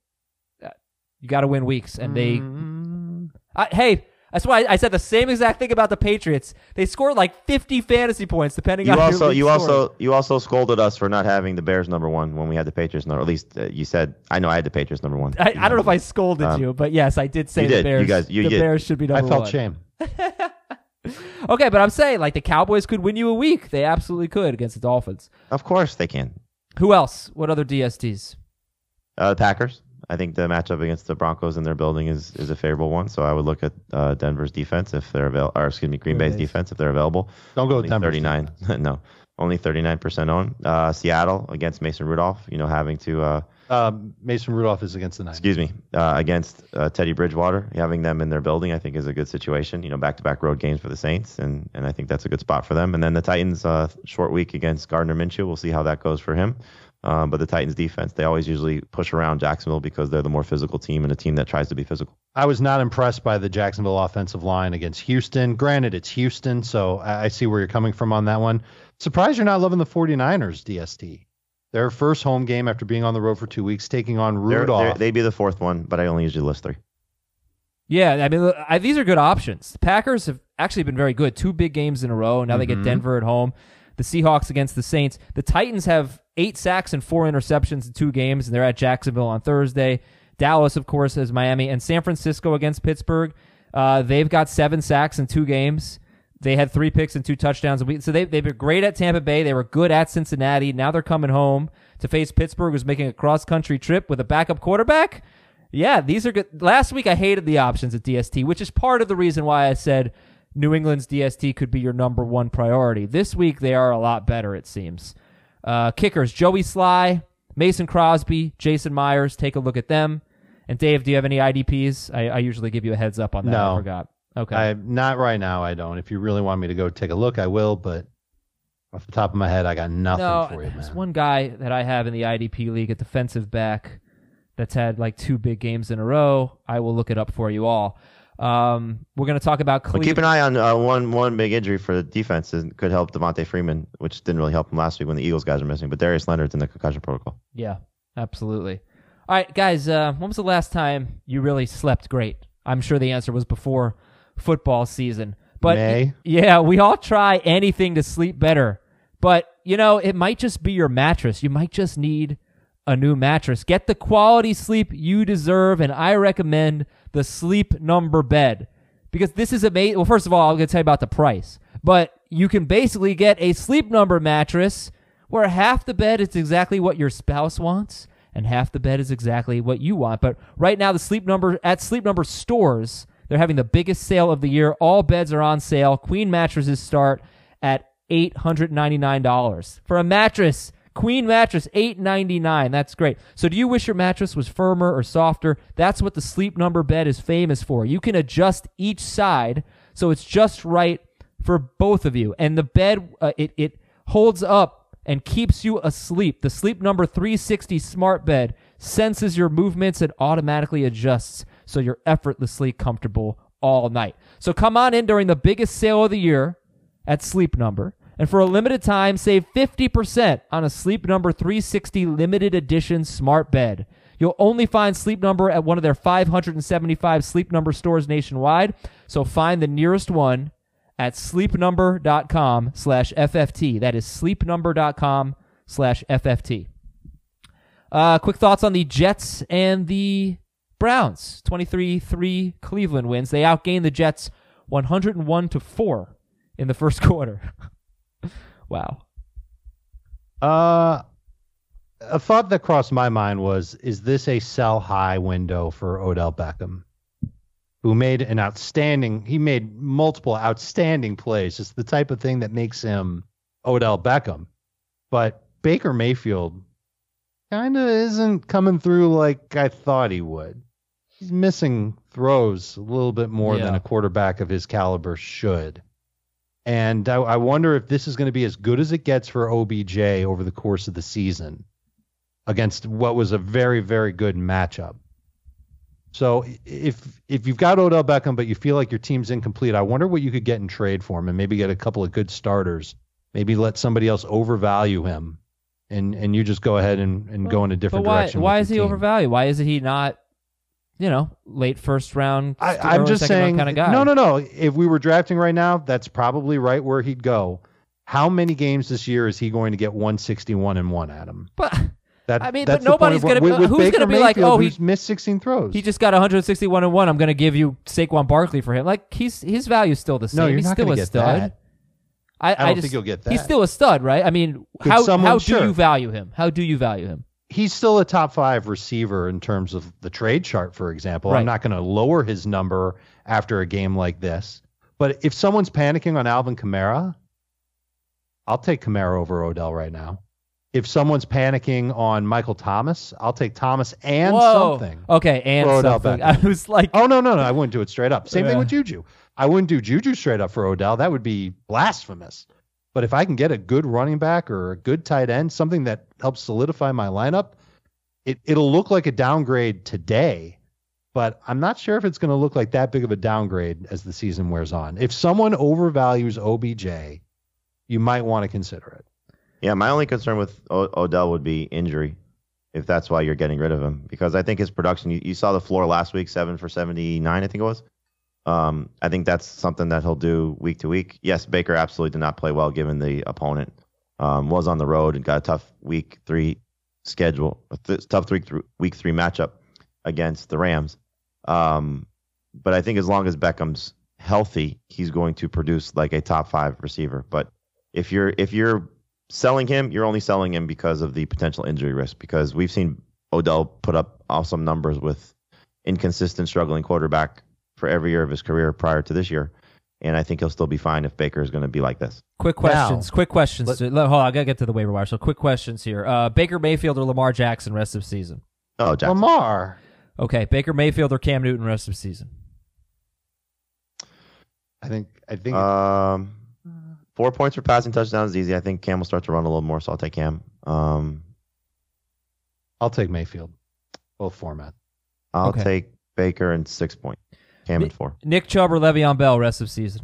You got to win weeks, and they. Mm. I, hey, that's why I said the same exact thing about the Patriots. They scored like fifty fantasy points, depending you on also your you score. also you also scolded us for not having the Bears number one when we had the Patriots number. At least uh, you said I know I had the Patriots number one. I, I don't know if I scolded um, you, but yes, I did say you the did. Bears. You guys, you the did. Bears should be number one. I felt one. shame. Okay, but I'm saying like the Cowboys could win you a week. They absolutely could against the Dolphins. Of course they can. Who else? What other D S Ts? Uh, the Packers. I think the matchup against the Broncos in their building is, is a favorable one. So I would look at uh, Denver's defense if they're available, or excuse me, Green Bay's defense if they're available. Don't go with Denver's thirty-nine. No, only thirty-nine percent owned. Uh, Seattle against Mason Rudolph. You know, having to. Uh, um, Mason Rudolph is against the Niners. Excuse me, uh, against uh, Teddy Bridgewater. Having them in their building, I think, is a good situation. You know, back-to-back road games for the Saints, and and I think that's a good spot for them. And then the Titans, uh, short week against Gardner Minshew. We'll see how that goes for him. Um, but the Titans defense, they always usually push around Jacksonville because they're the more physical team and a team that tries to be physical. I was not impressed by the Jacksonville offensive line against Houston. Granted, it's Houston, so I see where you're coming from on that one. Surprised you're not loving the 49ers D S T. Their first home game after being on the road for two weeks, taking on Rudolph. They're, they're, they'd be the fourth one, but I only usually list three. Yeah, I mean, I, these are good options. The Packers have actually been very good. Two big games in a row. Now mm-hmm. they get Denver at home. The Seahawks against the Saints. The Titans have eight sacks and four interceptions in two games, and they're at Jacksonville on Thursday. Dallas, of course, has Miami. And San Francisco against Pittsburgh. Uh, they've got seven sacks in two games. They had three picks and two touchdowns. So they, they've been great at Tampa Bay. They were good at Cincinnati. Now they're coming home to face Pittsburgh, who's making a cross-country trip with a backup quarterback. Yeah, these are good. Last week I hated the options at D S T, which is part of the reason why I said New England's D S T could be your number one priority. This week, they are a lot better, it seems. Uh, kickers, Joey Sly, Mason Crosby, Jason Myers. Take a look at them. And Dave, do you have any I D Ps? I, I usually give you a heads up on that. No. I forgot. Okay. I, not right now, I don't. If you really want me to go take a look, I will. But off the top of my head, I got nothing no, for you, there's man. one guy that I have in the I D P league, a defensive back that's had like two big games in a row. I will look it up for you all. Um, we're going to talk about Cleveland. Well, keep an eye on uh, one one big injury for the defense. It could help Devontae Freeman, which didn't really help him last week when the Eagles guys are missing. But Darius Leonard's in the concussion protocol. Yeah. Absolutely. All right, guys, uh, when was the last time you really slept great? I'm sure the answer was before football season. But May. yeah, we all try anything to sleep better. But, you know, it might just be your mattress. You might just need a new mattress. Get the quality sleep you deserve, and I recommend the Sleep Number bed. Because this is amazing. Well, first of all, I'm going to tell you about the price. But you can basically get a Sleep Number mattress where half the bed is exactly what your spouse wants and half the bed is exactly what you want. But right now, the Sleep Number at Sleep Number stores, they're having the biggest sale of the year. All beds are on sale. Queen mattresses start at eight hundred ninety-nine dollars. For a mattress, Queen mattress, eight hundred ninety-nine dollars. That's great. So do you wish your mattress was firmer or softer? That's what the Sleep Number bed is famous for. You can adjust each side so it's just right for both of you. And the bed, uh, it, it holds up and keeps you asleep. The Sleep Number three sixty smart bed senses your movements and automatically adjusts so you're effortlessly comfortable all night. So come on in during the biggest sale of the year at Sleep Number. And for a limited time, save fifty percent on a Sleep Number three sixty limited edition smart bed. You'll only find Sleep Number at one of their five hundred seventy-five Sleep Number stores nationwide. So find the nearest one at sleepnumber.com slash FFT. That is sleepnumber.com slash FFT. Uh, quick thoughts on the Jets and the Browns. twenty-three three Cleveland wins. They outgained the Jets one hundred one to four in the first quarter. Wow. Uh, a thought that crossed my mind was, is this a sell high window for Odell Beckham, who made an outstanding, he made multiple outstanding plays. It's the type of thing that makes him Odell Beckham. But Baker Mayfield kind of isn't coming through like I thought he would. He's missing throws a little bit more Yeah. than a quarterback of his caliber should. And I, I wonder if this is going to be as good as it gets for O B J over the course of the season against what was a very, very good matchup. So if if you've got Odell Beckham, but you feel like your team's incomplete, I wonder what you could get in trade for him and maybe get a couple of good starters. Maybe let somebody else overvalue him, and, and you just go ahead and, and go in a different but why, direction. Why with is your he team. overvalued? Why isn't he not, you know, late first round, I, st- I'm early just second round saying, kind of guy? no, no, no. If we were drafting right now, that's probably right where he'd go. How many games this year is he going to get one sixty-one and one, Adam? But That, I mean, that's but the point nobody's of gonna what- be- with, with who's Baker gonna be like, Mayfield, oh, he- who's missed sixteen throws. he just got one sixty-one and one. I'm going to give you Saquon Barkley for him. Like he's his value's still the same. No, you're he's not still gonna a get stud. that. I, I don't just, think you'll get He's that. still a stud, right? I mean, Could how someone- how do sure. you value him? How do you value him? He's still a top five receiver in terms of the trade chart, for example. Right. I'm not going to lower his number after a game like this. But if someone's panicking on Alvin Kamara, I'll take Kamara over Odell right now. If someone's panicking on Michael Thomas, I'll take Thomas and Whoa. something. Okay, and for Odell something. Beckham. I was like, Oh, no, no, no. I wouldn't do it straight up. Same Yeah. thing with Juju. I wouldn't do Juju straight up for Odell. That would be blasphemous. But if I can get a good running back or a good tight end, something that helps solidify my lineup, it, it'll look like a downgrade today. But I'm not sure if it's going to look like that big of a downgrade as the season wears on. If someone overvalues O B J, you might want to consider it. Yeah, my only concern with o- Odell would be injury, if that's why you're getting rid of him. Because I think his production, you, you saw the floor last week, seven for seventy-nine, I think it was. Um, I think that's something that he'll do week to week. Yes, Baker absolutely did not play well given the opponent. Um, was on the road and got a tough week three schedule, a th- tough three, th- week three matchup against the Rams. Um, but I think as long as Beckham's healthy, he's going to produce like a top five receiver. But if you're if you're selling him, you're only selling him because of the potential injury risk, because we've seen Odell put up awesome numbers with inconsistent, struggling quarterback for every year of his career prior to this year. And I think he'll still be fine if Baker is going to be like this. quick questions. Now, quick questions. let- to, hold on, I got to get to the waiver wire. So quick questions here. Uh, Baker Mayfield or Lamar Jackson rest of season? Oh, Jackson. Lamar. Okay, Baker Mayfield or Cam Newton rest of season? I think I think Um, four points for passing touchdowns is easy. I think Cam will start to run a little more, so I'll take Cam. Um, I'll take Mayfield. Both formats. I'll Okay. take Baker and six point. Cam and four. Nick Chubb or Le'Veon Bell rest of season?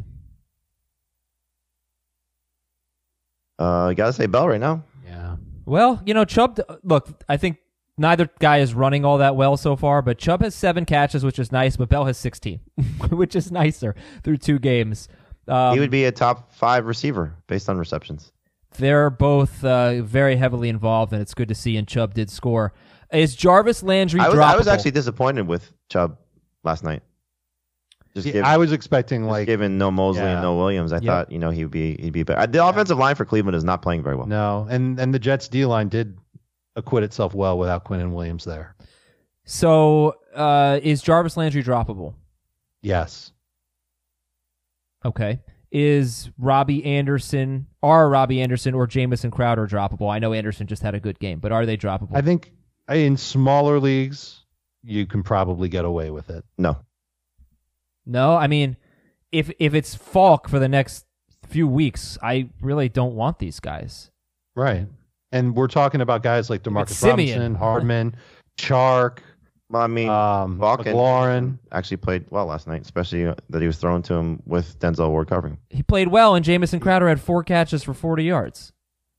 Uh, you gotta say Bell right now. Yeah. Well, you know, Chubb, look, I think neither guy is running all that well so far, but Chubb has seven catches, which is nice, but Bell has sixteen, which is nicer through two games. Um, he would be a top five receiver based on receptions. They're both uh, very heavily involved, and it's good to see, and Chubb did score. Is Jarvis Landry I was, droppable? I was actually disappointed with Chubb last night. Just Yeah, give, I was expecting just like given no Mosley yeah. and no Williams, I Yep. thought you know he'd be he'd be better. The offensive line for Cleveland is not playing very well. no, and and the Jets D line did acquit itself well without Quinnen Williams there. So uh, is Jarvis Landry droppable? Yes, Okay. Is Robbie Anderson, are Robbie Anderson or Jamison Crowder droppable? I know Anderson just had a good game, but are they droppable? I think in smaller leagues you can probably get away with it. No, No, I mean, if if it's Falk for the next few weeks, I really don't want these guys. Right, and we're talking about guys like DeMarcus It's Simeon. Robinson, Hardman, Chark, well, I mean, um, Falk and McLaurin. actually played well last night, especially uh, that he was thrown to him with Denzel Ward covering. He played well, and Jamison Crowder had four catches for forty yards.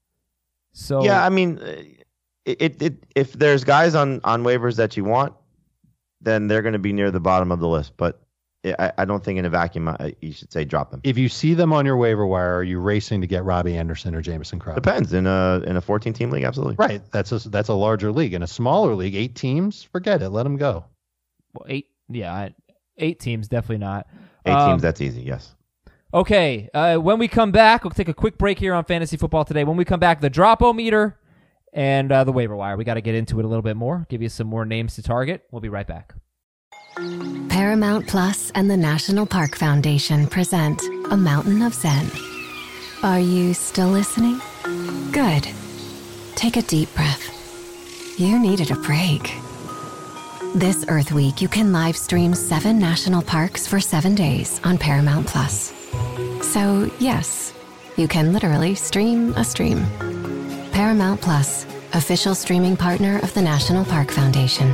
So Yeah, I mean, uh, it, it, it if there's guys on, on waivers that you want, then they're going to be near the bottom of the list. But I, I don't think in a vacuum uh, you should say drop them. If you see them on your waiver wire, are you racing to get Robbie Anderson or Jamison Crowder? Depends in a in a fourteen team league, absolutely. Right, that's a that's a larger league. In a smaller league, eight teams, forget it, let them go. well, eight, yeah, I- eight teams, definitely not. Eight Um, teams, that's easy. Yes. Okay, uh, when we come back, we'll take a quick break here on Fantasy Football Today. When we come back, the Drop-O-Meter and uh, the waiver wire. We got to get into it a little bit more, give you some more names to target. We'll be right back. Paramount Plus and the National Park Foundation present A Mountain of Zen. Are you still listening? Good. Take a deep breath. You needed a break. This Earth Week, you can live stream seven national parks for seven days on Paramount Plus. So, yes, you can literally stream a stream. Paramount Plus, official streaming partner of the National Park Foundation.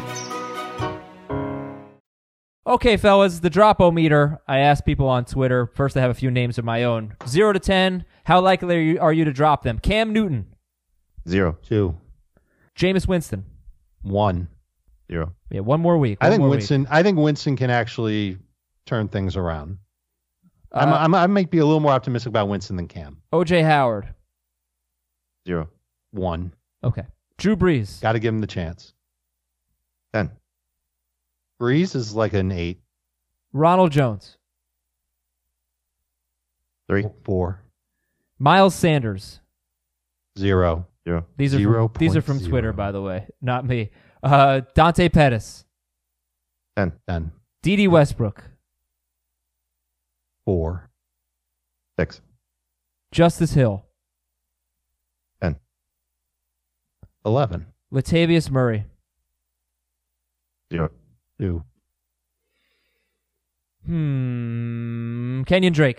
Okay, fellas, the Drop-O-Meter. I asked people on Twitter. First, I have a few names of my own. Zero to ten, how likely are you, are you to drop them? Cam Newton, Zero. Two, Jameis Winston. one. Zero. Yeah, one more week. I one think more week. Winston. I think Winston can actually turn things around. I'm, Uh, I'm, I might be a little more optimistic about Winston than Cam. O J Howard. Zero. One. Okay. Drew Brees. Got to give him the chance. Ten. Breeze is like an eight, Ronald Jones. Three. four, Miles Sanders. zero. Zero. These are Zero from, these are point from Twitter, zero. by the way, not me. Uh, Dante Pettis. Ten. Ten. Dede Westbrook. Four. Six. Justice Hill. Ten. Eleven. Latavius Murray. Zero. Two. Hmm. Kenyon Drake.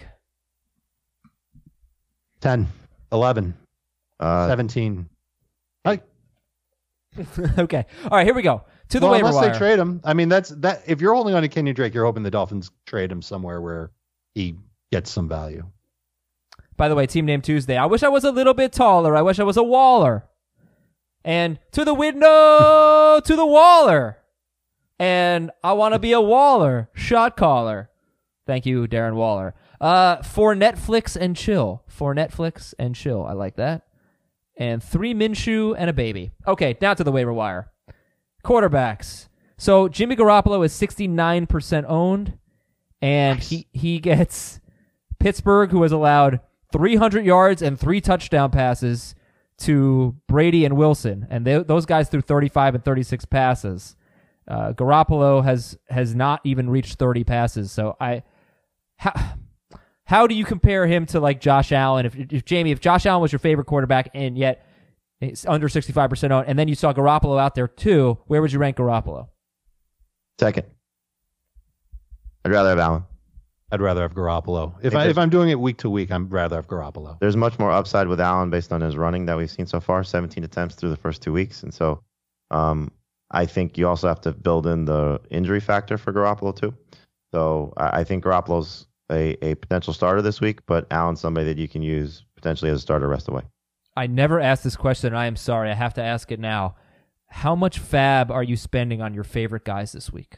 Ten. Eleven. Uh, Seventeen. Like, Okay. All right, here we go. To the well, waiver unless wire. they trade him. I mean, that's that. If you're holding on to Kenyon Drake, you're hoping the Dolphins trade him somewhere where he gets some value. By the way, Team Name Tuesday. I wish I was a little bit taller. I wish I was a Waller. And to the window, to the Waller. And I want to be a Waller shot caller. Thank you, Darren Waller. Uh, for Netflix and chill. For Netflix and chill. I like that. And three Minshew and a baby. Okay, now to the waiver wire. Quarterbacks. So Jimmy Garoppolo is sixty-nine percent owned, and Nice. he, he gets Pittsburgh, who has allowed three hundred yards and three touchdown passes to Brady and Wilson. And they, those guys threw thirty-five and thirty-six passes. Uh, Garoppolo has has not even reached thirty passes. So I, how, how do you compare him to like Josh Allen? If, if Jamie, if Josh Allen was your favorite quarterback and yet it's under sixty-five percent owned, and then you saw Garoppolo out there too, where would you rank Garoppolo? Second. I'd rather have Allen. I'd rather have Garoppolo. If Think I there's- if I'm doing it week to week, I'd rather have Garoppolo. There's much more upside with Allen based on his running that we've seen so far, seventeen attempts through the first two weeks. And so um, I think you also have to build in the injury factor for Garoppolo too. So I, I think Garoppolo's a, a potential starter this week, but Allen's somebody that you can use potentially as a starter rest of the way. I never asked this question, and I am sorry. I have to ask it now. how much fab are you spending on your favorite guys this week?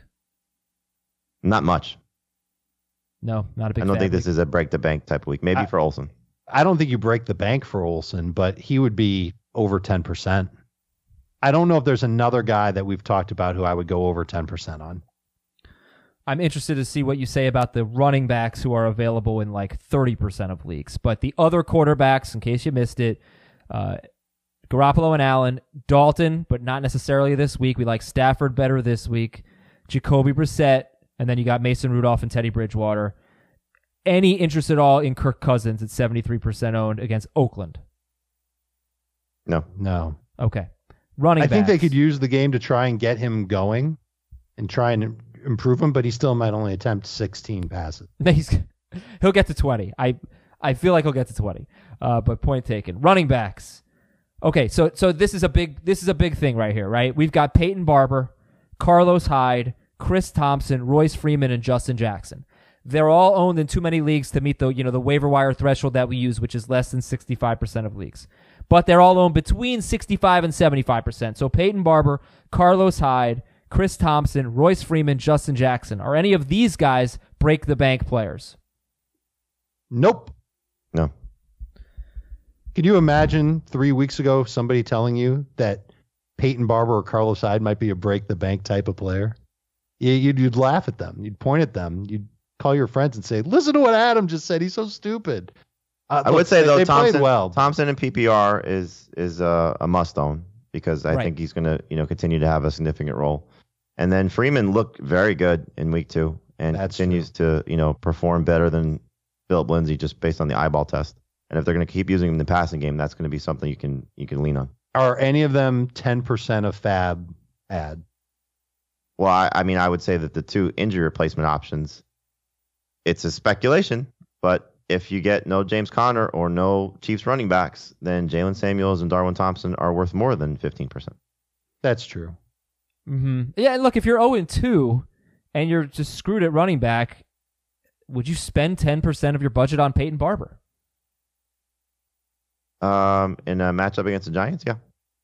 Not much. No, not a big I don't fab think this week. is a break the bank type of week. Maybe I, for Olsen. I don't think you break the bank for Olsen, but he would be over ten percent. I don't know if there's another guy that we've talked about who I would go over ten percent on. I'm interested to see what you say about the running backs who are available in like thirty percent of leagues. But the other quarterbacks, in case you missed it, uh, Garoppolo and Allen, Dalton, but not necessarily this week. We like Stafford better this week. Jacoby Brissett, and then you got Mason Rudolph and Teddy Bridgewater. Any interest at all in Kirk Cousins at seventy-three percent owned against Oakland? No. No. Okay. Running I think backs. they could use the game to try and get him going and try and improve him, but he still might only attempt sixteen passes. He's, he'll get to twenty. I I feel like he'll get to twenty. Uh, but point taken. Running backs. Okay, so so this is a big this is a big thing right here, right? We've got Peyton Barber, Carlos Hyde, Chris Thompson, Royce Freeman, and Justin Jackson. They're all owned in too many leagues to meet the you know the waiver wire threshold that we use, which is less than sixty-five percent of leagues. But they're all owned between sixty-five and seventy-five percent. So Peyton Barber, Carlos Hyde, Chris Thompson, Royce Freeman, Justin Jackson. Are any of these guys break the bank players? Nope. No. Could you imagine three weeks ago somebody telling you that Peyton Barber or Carlos Hyde might be a break the bank type of player? You'd, you'd laugh at them. You'd point at them. You'd call your friends and say, listen to what Adam just said. He's so stupid. Uh, I look, would say, they, though, they Thompson, played well. Thompson in P P R is is uh, a must-own because I Right. think he's going to you know continue to have a significant role. And then Freeman looked very good in week two and That's continues to you know perform better than Philip Lindsay just based on the eyeball test. And if they're going to keep using him in the passing game, that's going to be something you can you can lean on. Are any of them ten percent of fab ad? Well, I, I mean, I would say that the two injury replacement options, it's a speculation, but if you get no James Conner or no Chiefs running backs, then Jalen Samuels and Darwin Thompson are worth more than fifteen percent. That's true. Mm-hmm. Yeah, and look, if you're oh and two and you're just screwed at running back, would you spend ten percent of your budget on Peyton Barber? Um, in a matchup against the Giants, yeah.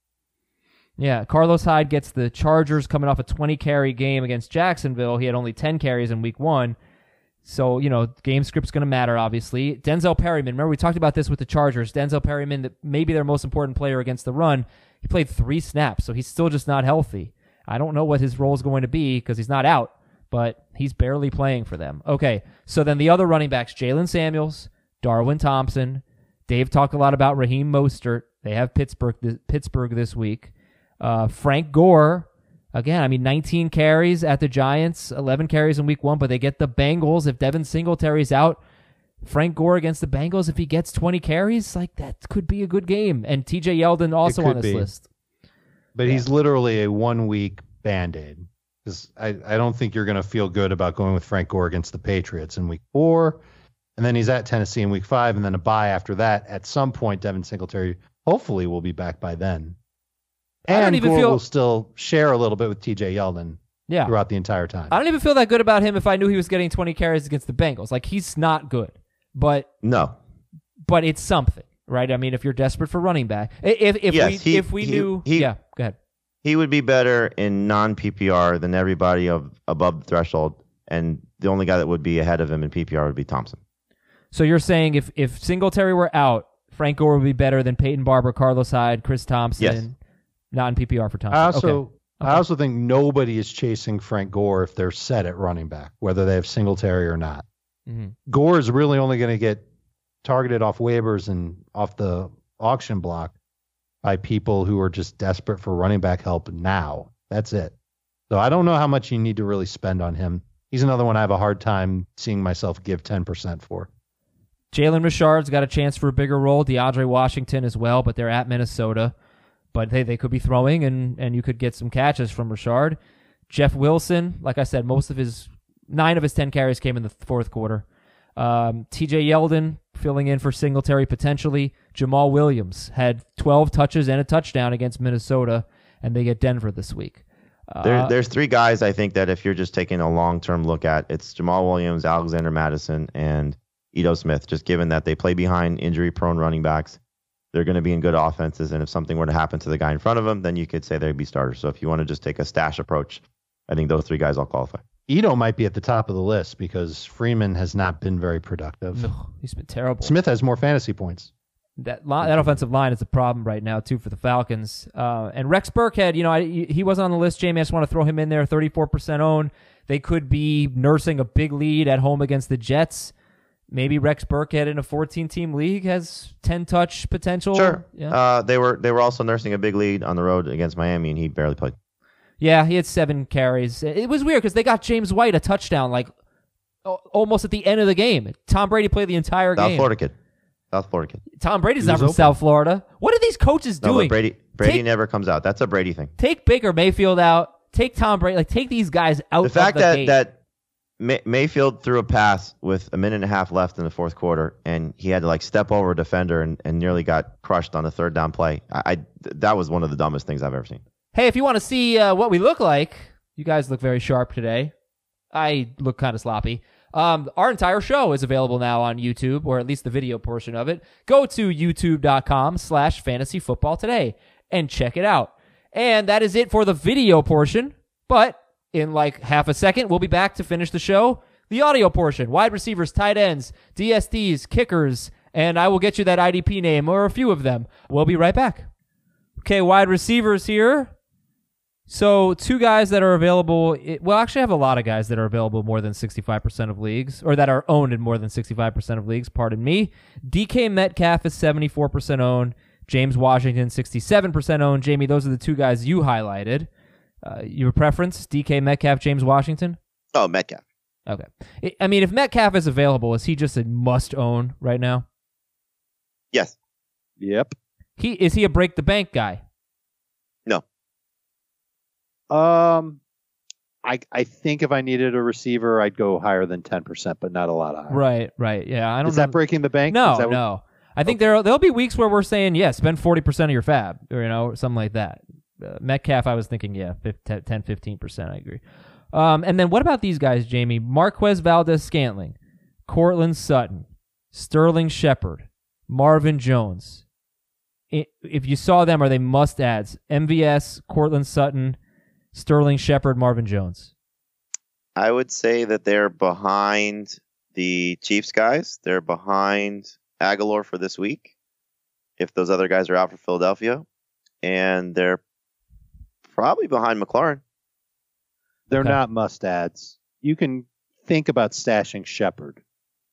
Yeah, Carlos Hyde gets the Chargers coming off a twenty-carry game against Jacksonville. He had only ten carries in week one. So, you know, game script's going to matter, obviously. Denzel Perryman, remember we talked about this with the Chargers. Denzel Perryman, that maybe their most important player against the run, he played three snaps, so he's still just not healthy. I don't know what his role is going to be because he's not out, but he's barely playing for them. Okay, so then the other running backs, Jalen Samuels, Darwin Thompson. Dave talked a lot about Raheem Mostert. They have Pittsburgh this, Pittsburgh this week. Uh, Frank Gore, again, I mean, nineteen carries at the Giants, eleven carries in week one, but they get the Bengals. If Devin Singletary's out, Frank Gore against the Bengals, if he gets twenty carries, like that could be a good game. And T J Yeldon also on this be. list. But Yeah. he's literally a one-week Band-Aid. Because I, I don't think you're going to feel good about going with Frank Gore against the Patriots in week four. And then he's at Tennessee in week five, and then a bye after that. At some point, Devin Singletary hopefully will be back by then. I don't And even Gore feel- will still share a little bit with T J Yeldon Yeah. throughout the entire time. I don't even feel that good about him if I knew he was getting twenty carries against the Bengals. Like, he's not good, but No. but it's something, right? I mean, if you're desperate for running back, if if Yes, we he- if we he- knew, he- yeah, go ahead. He would be better in non-P P R than everybody of above the threshold, and the only guy that would be ahead of him in P P R would be Thompson. So you're saying if if Singletary were out, Frank Gore would be better than Peyton Barber, Carlos Hyde, Chris Thompson, Yes. not in P P R for Thompson. I also Okay. I also think nobody is chasing Frank Gore if they're set at running back, whether they have Singletary or not. Mhm. Gore is really only going to get targeted off waivers and off the auction block by people who are just desperate for running back help now. That's it. So I don't know how much you need to really spend on him. He's another one I have a hard time seeing myself give ten percent for. Jalen Richard's got a chance for a bigger role. DeAndre Washington as well, but they're at Minnesota. But they they could be throwing, and, and you could get some catches from Richard. Jeff Wilson, like I said, most of his nine of his ten carries came in the fourth quarter. Um, T J Yeldon filling in for Singletary potentially. Jamal Williams had twelve touches and a touchdown against Minnesota, and they get Denver this week. Uh, There, there's three guys I think that if you're just taking a long-term look at, it's Jamal Williams, Alexander Madison, and Ito Smith, just given that they play behind injury-prone running backs. they're going to be in good offenses. And if something were to happen to the guy in front of them, then you could say they'd be starters. So if you want to just take a stash approach, I think those three guys all qualify. Ito might be at the top of the list because Freeman has not been very productive. No, he's been terrible. Smith has more fantasy points. That line, that offensive line is a problem right now, too, for the Falcons. Uh, and Rex Burkhead, you know, I, he wasn't on the list, Jamie. I just want to throw him in there, thirty-four percent owned. They could be nursing a big lead at home against the Jets. Maybe Rex Burkhead in a fourteen-team league has ten-touch potential. Sure. Yeah. Uh, they were they were also nursing a big lead on the road against Miami, and he barely played. Yeah, he had seven carries. It was weird because they got James White a touchdown like almost at the end of the game. Tom Brady played the entire South game. Florida kid. South Florida kid. Tom Brady's He not was from open. South Florida. What are these coaches No, doing? but Brady Brady Take- never comes out. That's a Brady thing. Take Baker Mayfield out. Take Tom Brady. Like take these guys out. The fact of the that gate. that May- Mayfield threw a pass with a minute and a half left in the fourth quarter, and he had to like step over a defender and, and nearly got crushed on the third down play. I, I that was one of the dumbest things I've ever seen. Hey, if you want to see uh, what we look like, you guys look very sharp today. I look kind of sloppy. Um, our entire show is available now on YouTube, or at least the video portion of it. Go to youtube.com slash fantasy football today and check it out. And that is it for the video portion. But in like half a second, we'll be back to finish the show. The audio portion, wide receivers, tight ends, D S Ds, kickers, and I will get you that I D P name or a few of them. We'll be right back. Okay, wide receivers here. So two guys that are available, it, well, actually I have a lot of guys that are available more than sixty-five percent of leagues, or that are owned in more than sixty-five percent of leagues, pardon me. D K Metcalf is seventy-four percent owned. James Washington, sixty-seven percent owned. Jamie, those are the two guys you highlighted. Uh, your preference, D K Metcalf, James Washington? Oh, Metcalf. Okay. I- I mean, if Metcalf is available, is he just a must-own right now? Yes. Yep. He Is he a break-the-bank guy? No. Um, I I think if I needed a receiver, I'd go higher than ten percent, but not a lot higher. Right, right. Yeah, I don't Is know. that breaking the bank? No, Is that what- no. I think there there'll be weeks where we're saying, yeah, spend forty percent of your fab, or, you know, something like that. Uh, Metcalf, I was thinking, yeah, ten, fifteen percent, I agree. Um, and then what about these guys, Jamie? Marquez Valdez-Scantling, Cortland Sutton, Sterling Shepard, Marvin Jones. I- If you saw them, are they must-adds? M V S, Cortland Sutton, Sterling Shepard, Marvin Jones. I would say that they're behind the Chiefs guys. They're behind Aguilar for this week, if those other guys are out for Philadelphia. And they're probably behind McLaurin. They're Okay. not must-adds. You can think about stashing Shepard.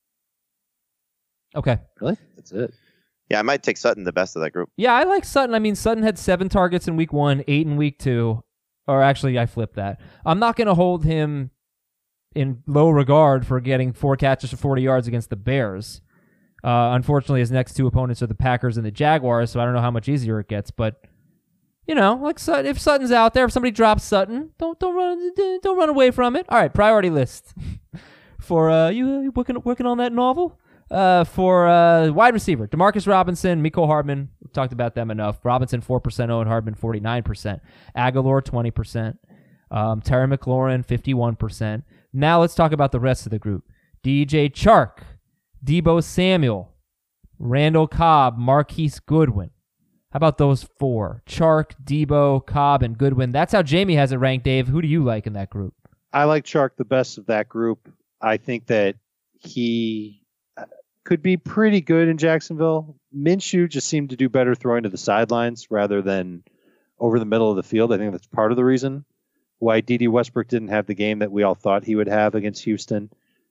Okay. Really? That's it. Yeah, I might take Sutton, the best of that group. Yeah, I like Sutton. I mean, Sutton had seven targets in week one, eight in week two. Or actually, I flipped that. I'm not going to hold him in low regard for getting four catches for forty yards against the Bears. Uh, unfortunately, his next two opponents are the Packers and the Jaguars, so I don't know how much easier it gets. But, you know, like Sutton, if Sutton's out there, if somebody drops Sutton, don't don't run don't run away from it. All right, priority list for uh, you you working working on that novel. Uh, for uh, wide receiver, Demarcus Robinson, Mecole Hardman. We've talked about them enough. Robinson, four percent owned. Hardman, forty-nine percent. Aguilar, twenty percent. Um, Terry McLaurin, fifty-one percent. Now let's talk about the rest of the group. D J Chark, Deebo Samuel, Randall Cobb, Marquise Goodwin. How about those four? Chark, Deebo, Cobb, and Goodwin. That's how Jamie has it ranked, Dave. Who do you like in that group? I like Chark the best of that group. I think that he could be pretty good in Jacksonville. Minshew just seemed to do better throwing to the sidelines rather than over the middle of the field. I think that's part of the reason why D D Westbrook didn't have the game that we all thought he would have against Houston.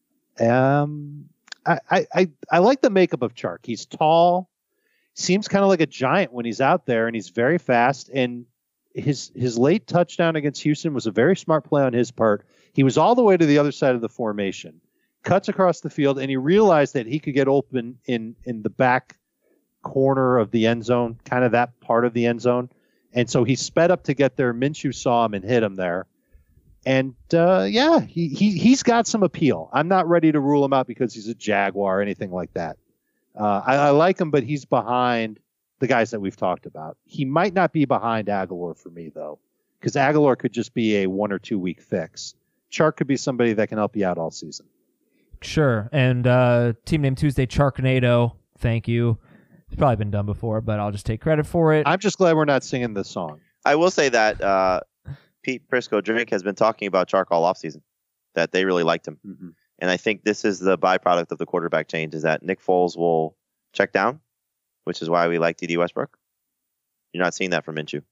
Um, I, I, I, I like the makeup of Chark. He's tall, seems kind of like a giant when he's out there, and he's very fast. And his his late touchdown against Houston was a very smart play on his part. He was all the way to the other side of the formation, cuts across the field, and he realized that he could get open in, in the back corner of the end zone, kind of that part of the end zone. And so he sped up to get there. Minshew saw him and hit him there. And, uh, yeah, he, he, he's got some appeal. I'm not ready to rule him out because he's a Jaguar or anything like that. Uh, I, I like him, but he's behind the guys that we've talked about. He might not be behind Aguilar for me, though, because Aguilar could just be a one or two week fix. Chark could be somebody that can help you out all season. Sure. And uh, Team Name Tuesday, Charknado, thank you It's probably been done before, but I'll just take credit for it. I'm just glad we're not singing this song. I will say that uh, Pete Prisco Drake has been talking about Chark all offseason, that they really liked him. Mm-hmm. And I think this is the byproduct of the quarterback change, is that Nick Foles will check down, which is why we like D D Westbrook. You're not seeing that from Minshew.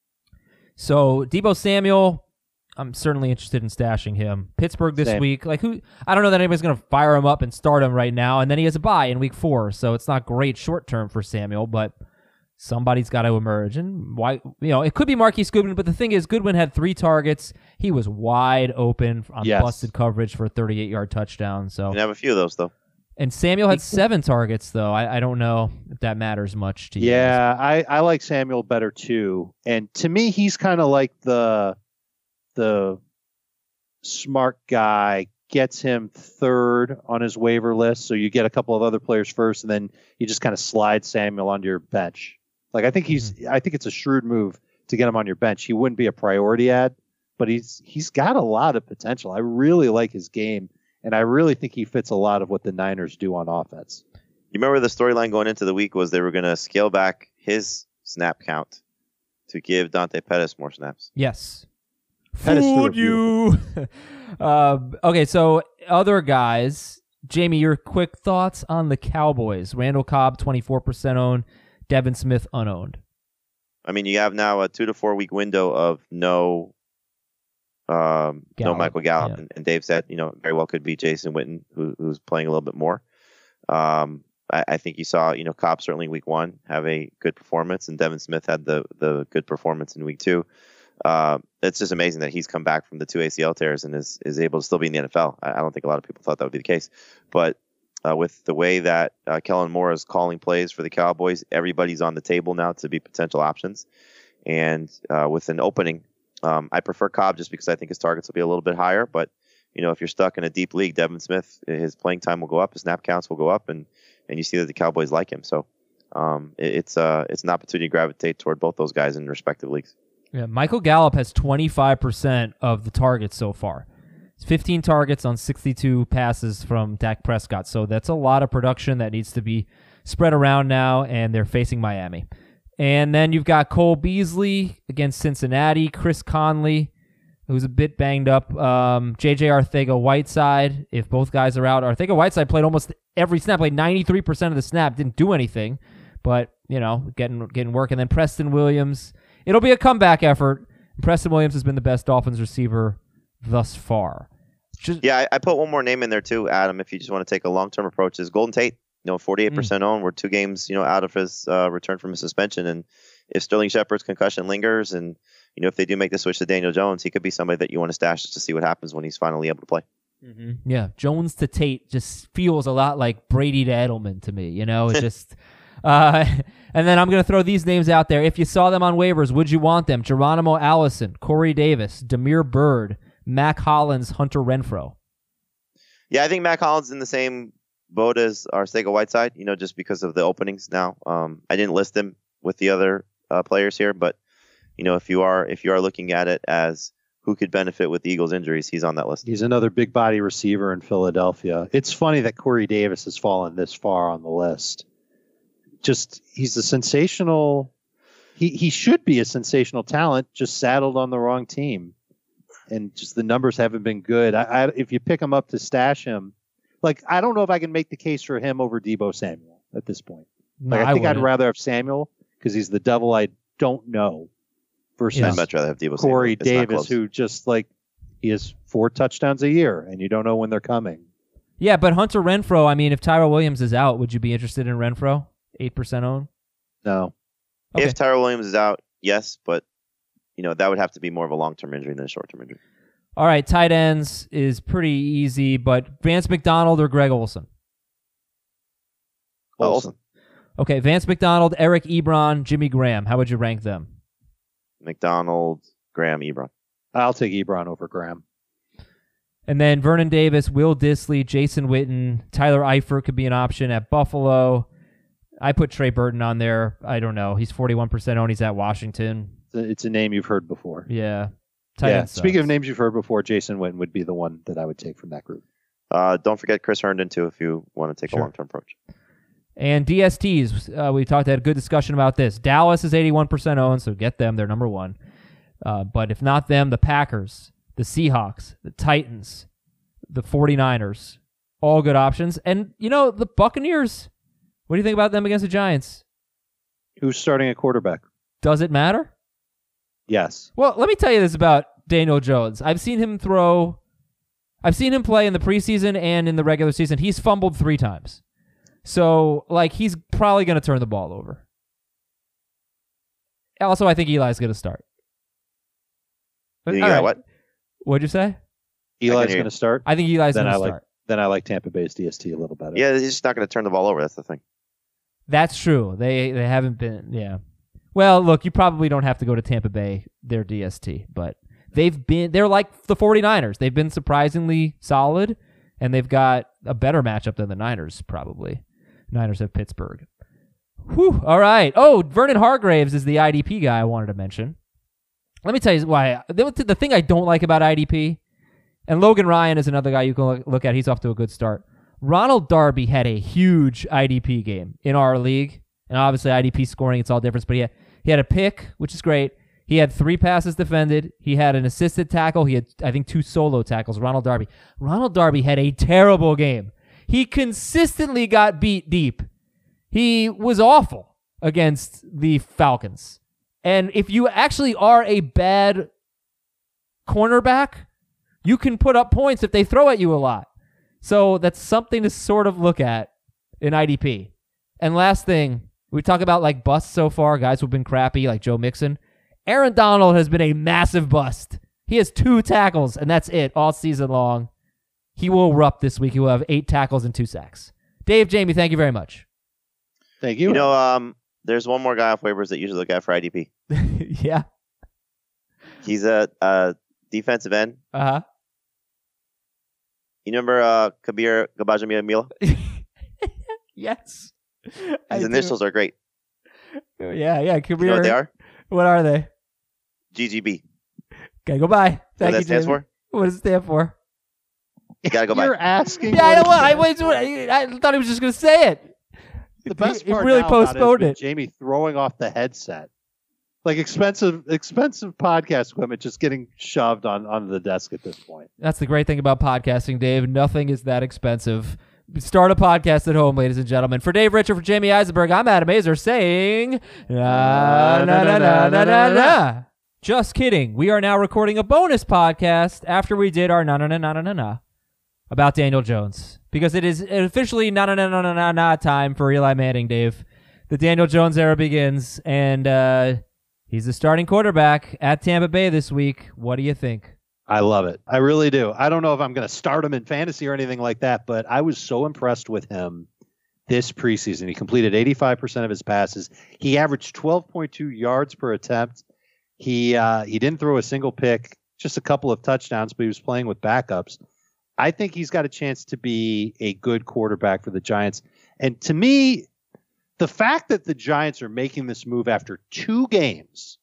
So Deebo Samuel, I'm certainly interested in stashing him. Pittsburgh this Same. week, like who? I don't know that anybody's going to fire him up and start him right now, and then he has a bye in week four, so it's not great short term for Samuel, but somebody's got to emerge. And why? You know, it could be Marquise Goodwin, but the thing is, Goodwin had three targets. He was wide open on Yes. busted coverage for a thirty-eight yard touchdown. So, You can have a few of those, though. and Samuel had seven targets, though. I, I don't know if that matters much to you. Yeah, I, I like Samuel better too. And to me, he's kind of like the the smart guy, gets him third on his waiver list. So you get a couple of other players first, and then you just kind of slide Samuel onto your bench. Like I think he's mm-hmm. I think it's a shrewd move to get him on your bench. He wouldn't be a priority ad, but he's he's got a lot of potential. I really like his game. And I really think he fits a lot of what the Niners do on offense. You remember the storyline going into the week was they were going to scale back his snap count to give Dante Pettis more snaps. Yes. Pettis Fooled you. uh, okay, so other guys. Jamie, your quick thoughts on the Cowboys. Randall Cobb, twenty-four percent owned. Devin Smith, unowned. I mean, you have now a two to four week window of no Um, no Michael Gallup, yeah. and, and Dave said, you know, very well could be Jason Witten, who, who's playing a little bit more. Um, I, I think you saw, you know, Cobb certainly week one have a good performance, and Devin Smith had the the good performance in week two. Uh, it's just amazing that he's come back from the two A C L tears and is is able to still be in the N F L. I, I don't think a lot of people thought that would be the case, but uh, with the way that uh, Kellen Moore is calling plays for the Cowboys, everybody's on the table now to be potential options, and uh, with an opening. Um, I prefer Cobb just because I think his targets will be a little bit higher. But, you know, if you're stuck in a deep league, Devin Smith, his playing time will go up, his snap counts will go up, and, and you see that the Cowboys like him. So um, it, it's uh, it's an opportunity to gravitate toward both those guys in respective leagues. Yeah, Michael Gallup has twenty-five percent of the targets so far. It's fifteen targets on sixty-two passes from Dak Prescott. So that's a lot of production that needs to be spread around now, and they're facing Miami. And then you've got Cole Beasley against Cincinnati, Chris Conley, who's a bit banged up, um, J J Arcega-Whiteside. If both guys are out, Arcega-Whiteside played almost every snap, played ninety-three percent of the snap, didn't do anything, but, you know, getting getting work. And then Preston Williams. It'll be a comeback effort. Preston Williams has been the best Dolphins receiver thus far. Just, yeah, I, I put one more name in there too, Adam, if you just want to take a long-term approach, is Golden Tate. You know, forty-eight percent mm. owned. We're two games, you know, out of his uh, return from his suspension. And if Sterling Shepard's concussion lingers, and you know, if they do make the switch to Daniel Jones, he could be somebody that you want to stash just to see what happens when he's finally able to play. Mm-hmm. Yeah, Jones to Tate just feels a lot like Brady to Edelman to me. You know, it's just. Uh, and then I'm going to throw these names out there. If you saw them on waivers, would you want them? Geronimo Allison, Corey Davis, Damiere Byrd, Mac Hollins, Hunter Renfrow. Yeah, I think Mac Hollins in the same boat as Arcega-Whiteside, you know, just because of the openings now. Um, I didn't list him with the other uh, players here, but you know, if you are if you are looking at it as who could benefit with the Eagles' injuries, he's on that list. He's another big body receiver in Philadelphia. It's funny that Corey Davis has fallen this far on the list. Just he's a sensational. He he should be a sensational talent, just saddled on the wrong team, and just the numbers haven't been good. I, I if you pick him up to stash him. Like, I don't know if I can make the case for him over Deebo Samuel at this point. Like, No, I think I I'd rather have Samuel because he's the devil I don't know versus Yeah. I'd much rather have Deebo Corey Samuel. It's not Davis, close. who just, like, he has four touchdowns a year, and you don't know when they're coming. Yeah, but Hunter Renfrow, I mean, if Tyrell Williams is out, would you be interested in Renfrow? eight percent owned? No. Okay. If Tyrell Williams is out, yes, but you know, that would have to be more of a long-term injury than a short-term injury. All right, tight ends is pretty easy, but Vance McDonald or Greg Olsen? Uh, Olsen. Olsen. Okay, Vance McDonald, Eric Ebron, Jimmy Graham. How would you rank them? McDonald, Graham, Ebron. I'll take Ebron over Graham. And then Vernon Davis, Will Dissly, Jason Witten, Tyler Eifert could be an option at Buffalo. I put Trey Burton on there. I don't know. He's forty-one percent owned. He's at Washington. It's a name you've heard before. Yeah. Tight Yeah. end Speaking sucks. of names you've heard before, Jason Witten would be the one that I would take from that group. Uh, don't forget Chris Herndon, too, if you want to take Sure. a long-term approach. And D S Ts, uh, we talked, had a good discussion about this. Dallas is eighty-one percent owned, so get them. They're number one. Uh, but if not them, the Packers, the Seahawks, the Titans, the 49ers, all good options. And, you know, the Buccaneers, what do you think about them against the Giants? Who's starting at quarterback? Does it matter? Yes. Well, let me tell you this about Daniel Jones. I've seen him throw, I've seen him play in the preseason and in the regular season. He's fumbled three times. So, like, he's probably going to turn the ball over. Also, I think Eli's going to start. You All got right. what? What'd you say? Eli's hear you. going to start. I think Eli's then going I to like start. then I like Tampa Bay's D S T a little better. Yeah, he's just not going to turn the ball over. That's the thing. That's true. They they haven't been, yeah. Well, look, you probably don't have to go to Tampa Bay, their D S T, but they've been, they're like the 49ers. They've been surprisingly solid, and they've got a better matchup than the Niners, probably. Niners have Pittsburgh. Whew, all right. Oh, Vernon Hargraves is the I D P guy I wanted to mention. Let me tell you why. The, the thing I don't like about I D P, and Logan Ryan is another guy you can look at. He's off to a good start. Ronald Darby had a huge I D P game in our league, and obviously I D P scoring, it's all different, but he had, he had a pick, which is great. He had three passes defended. He had an assisted tackle. He had, I think, two solo tackles, Ronald Darby. Ronald Darby had a terrible game. He consistently got beat deep. He was awful against the Falcons. And if you actually are a bad cornerback, you can put up points if they throw at you a lot. So that's something to sort of look at in I D P. And last thing, we talk about like busts so far, guys who've been crappy like Joe Mixon. Aaron Donald has been a massive bust. He has two tackles, and that's it all season long. He will erupt this week. He will have eight tackles and two sacks. Dave, Jamie, thank you very much. Thank you. You know, um, there's one more guy off waivers that you usually look at for I D P. Yeah. He's a, a defensive end. Uh-huh. You remember uh, Kabir Gabajamila? Yes. His initials are great. Yeah, yeah. Kabir. You know what they are? What are they? G G B. Okay, go bye. Thank What that you, stands Jamie. for? What does it stand for? You gotta go You're back. asking. Yeah, I know what what. I, it wait, what- I, I thought he was just going to say it. The best he, part he really now about postponed it, it. is Jamie throwing off the headset, like expensive, expensive podcast equipment, just getting shoved on onto the desk at this point. That's the great thing about podcasting, Dave. Nothing is that expensive. Start a podcast at home, ladies and gentlemen. For Dave Richard, for Jamie Eisenberg, I'm Adam Azer saying, na, na, na, na, na, na, na. Just kidding. We are now recording a bonus podcast after we did our na na na na na na na about Daniel Jones, because it is officially na na na na na na na time for Eli Manning, Dave. The Daniel Jones era begins, and uh, he's the starting quarterback at Tampa Bay this week. What do you think? I love it. I really do. I don't know if I'm going to start him in fantasy or anything like that, but I was so impressed with him this preseason. He completed eighty-five percent of his passes. He averaged twelve point two yards per attempt. He uh, he didn't throw a single pick, just a couple of touchdowns, but he was playing with backups. I think he's got a chance to be a good quarterback for the Giants. And to me, the fact that the Giants are making this move after two games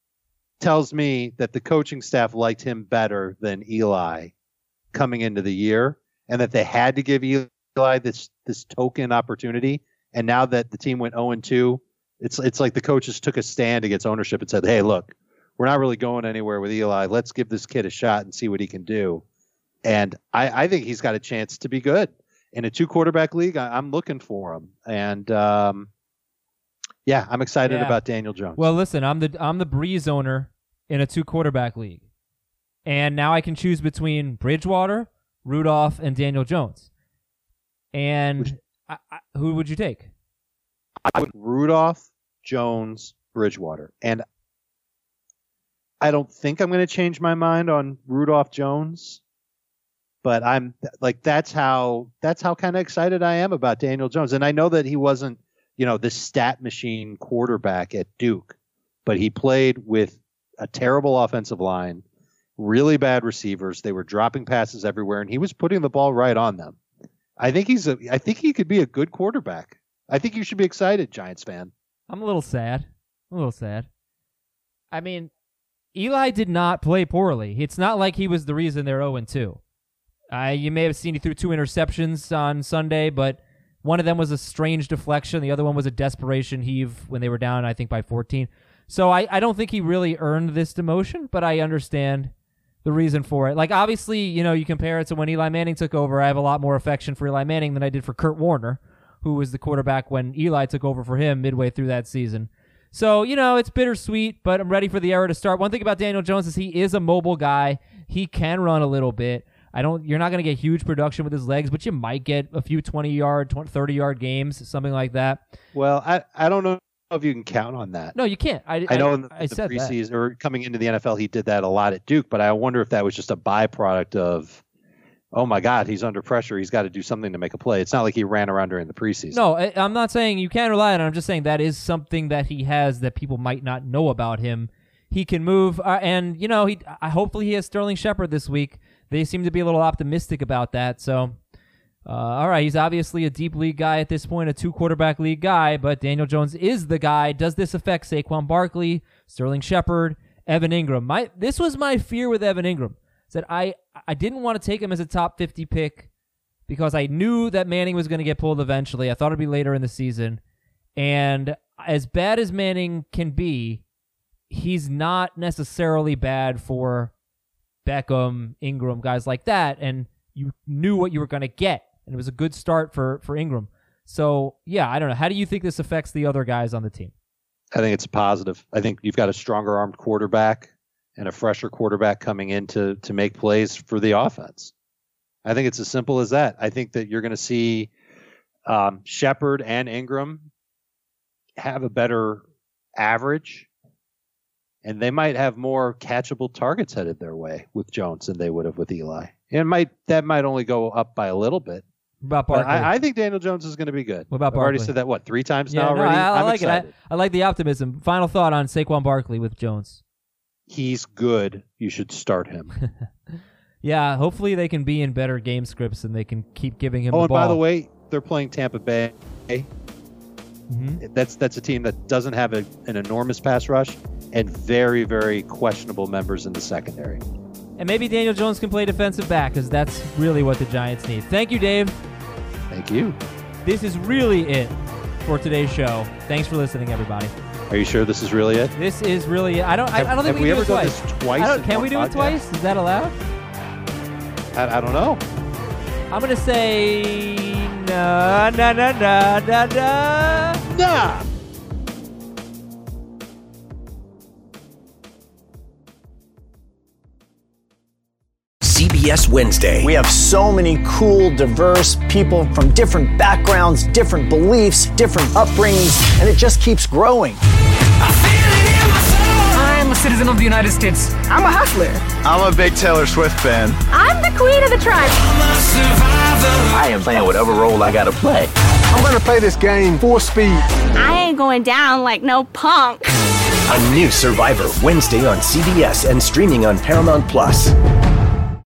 tells me that the coaching staff liked him better than Eli coming into the year, and that they had to give Eli this this token opportunity. And now that the team went oh and two, it's it's like the coaches took a stand against ownership and said, hey, look, we're not really going anywhere with Eli. Let's give this kid a shot and see what he can do. And I, I think he's got a chance to be good. In a two-quarterback league, I, I'm looking for him. And, um, yeah, I'm excited Yeah. about Daniel Jones. Well, listen, I'm the I'm the Breeze owner in a two-quarterback league, and now I can choose between Bridgewater, Rudolph, and Daniel Jones. And Which- I, I, who would you take? I would Rudolph, Jones, Bridgewater. And I don't think I'm going to change my mind on Rudolph Jones, but I'm like, that's how, that's how kind of excited I am about Daniel Jones. And I know that he wasn't, you know, the stat machine quarterback at Duke, but he played with a terrible offensive line, really bad receivers. They were dropping passes everywhere, and he was putting the ball right on them. I think he's a, I think he could be a good quarterback. I think you should be excited, Giants fan. I'm a little sad. A little sad. I mean, Eli did not play poorly. It's not like he was the reason they're oh and two. Uh, you may have seen he threw two interceptions on Sunday, but One of them was a strange deflection. The other one was a desperation heave when they were down, I think, by fourteen. So I, I don't think he really earned this demotion, but I understand the reason for it. Like, obviously, you know, you compare it to when Eli Manning took over. I have a lot more affection for Eli Manning than I did for Kurt Warner, who was the quarterback when Eli took over for him midway through that season. So, you know, it's bittersweet, but I'm ready for the era to start. One thing about Daniel Jones is he is a mobile guy. He can run a little bit. I don't. You're not going to get huge production with his legs, but you might get a few twenty-yard, thirty-yard games, something like that. Well, I, I don't know if you can count on that. No, you can't. I, I know I, in the, I the said preseason that. or coming into the N F L, he did that a lot at Duke, but I wonder if that was just a byproduct of, oh my God, he's under pressure. He's got to do something to make a play. It's not like he ran around during the preseason. No, I, I'm not saying you can't rely on it. I'm just saying that is something that he has that people might not know about him. He can move, uh, and, you know, he. I hopefully he has Sterling Shepard this week. They seem to be a little optimistic about that. So, uh, all right, he's obviously a deep league guy at this point, a two-quarterback league guy, but Daniel Jones is the guy. Does this affect Saquon Barkley, Sterling Shepard, Evan Ingram? My This was my fear with Evan Ingram. That I, I didn't want to take him as a top fifty pick because I knew that Manning was going to get pulled eventually. I thought it'd be later in the season. And as bad as Manning can be, he's not necessarily bad for Beckham, Ingram, guys like that, and you knew what you were going to get, and it was a good start for, for Ingram. So, yeah, I don't know. How do you think this affects the other guys on the team? I think it's a positive. I think you've got a stronger armed quarterback and a fresher quarterback coming in to, to make plays for the offense. I think it's as simple as that. I think that you're going to see um, Shepard and Ingram have a better average, and they might have more catchable targets headed their way with Jones than they would have with Eli. And might that might only go up by a little bit. What about Barkley? I, I think Daniel Jones is going to be good. What about I've already Barkley? said that, what, three times yeah, now no, already? I, I I'm like excited. it. I, I like the optimism. Final thought on Saquon Barkley with Jones. He's good. You should start him. Yeah, hopefully they can be in better game scripts and they can keep giving him oh, the and ball. by the way, they're playing Tampa Bay. Mm-hmm. That's that's a team that doesn't have a, an enormous pass rush and very, very questionable members in the secondary. And maybe Daniel Jones can play defensive back because that's really what the Giants need. Thank you, Dave. Thank you. This is really it for today's show. Thanks for listening, everybody. Are you sure this is really it? This is really it. I don't. Have, I, I don't think have we, we can ever do it done twice. this twice? I don't, in can one we do podcast? it twice? Is that allowed? I, I don't know. I'm gonna say no, no, no, no, no, no. Nah. C B S Wednesday. We have so many cool, diverse people from different backgrounds, different beliefs, different upbringings, and it just keeps growing. I'm a citizen of the United States. I'm a hustler. I'm a big Taylor Swift fan. I'm the queen of the tribe. I am playing whatever role I gotta play. I'm gonna play this game full speed. I ain't going down like no punk. A new Survivor Wednesday on C B S and streaming on Paramount Plus.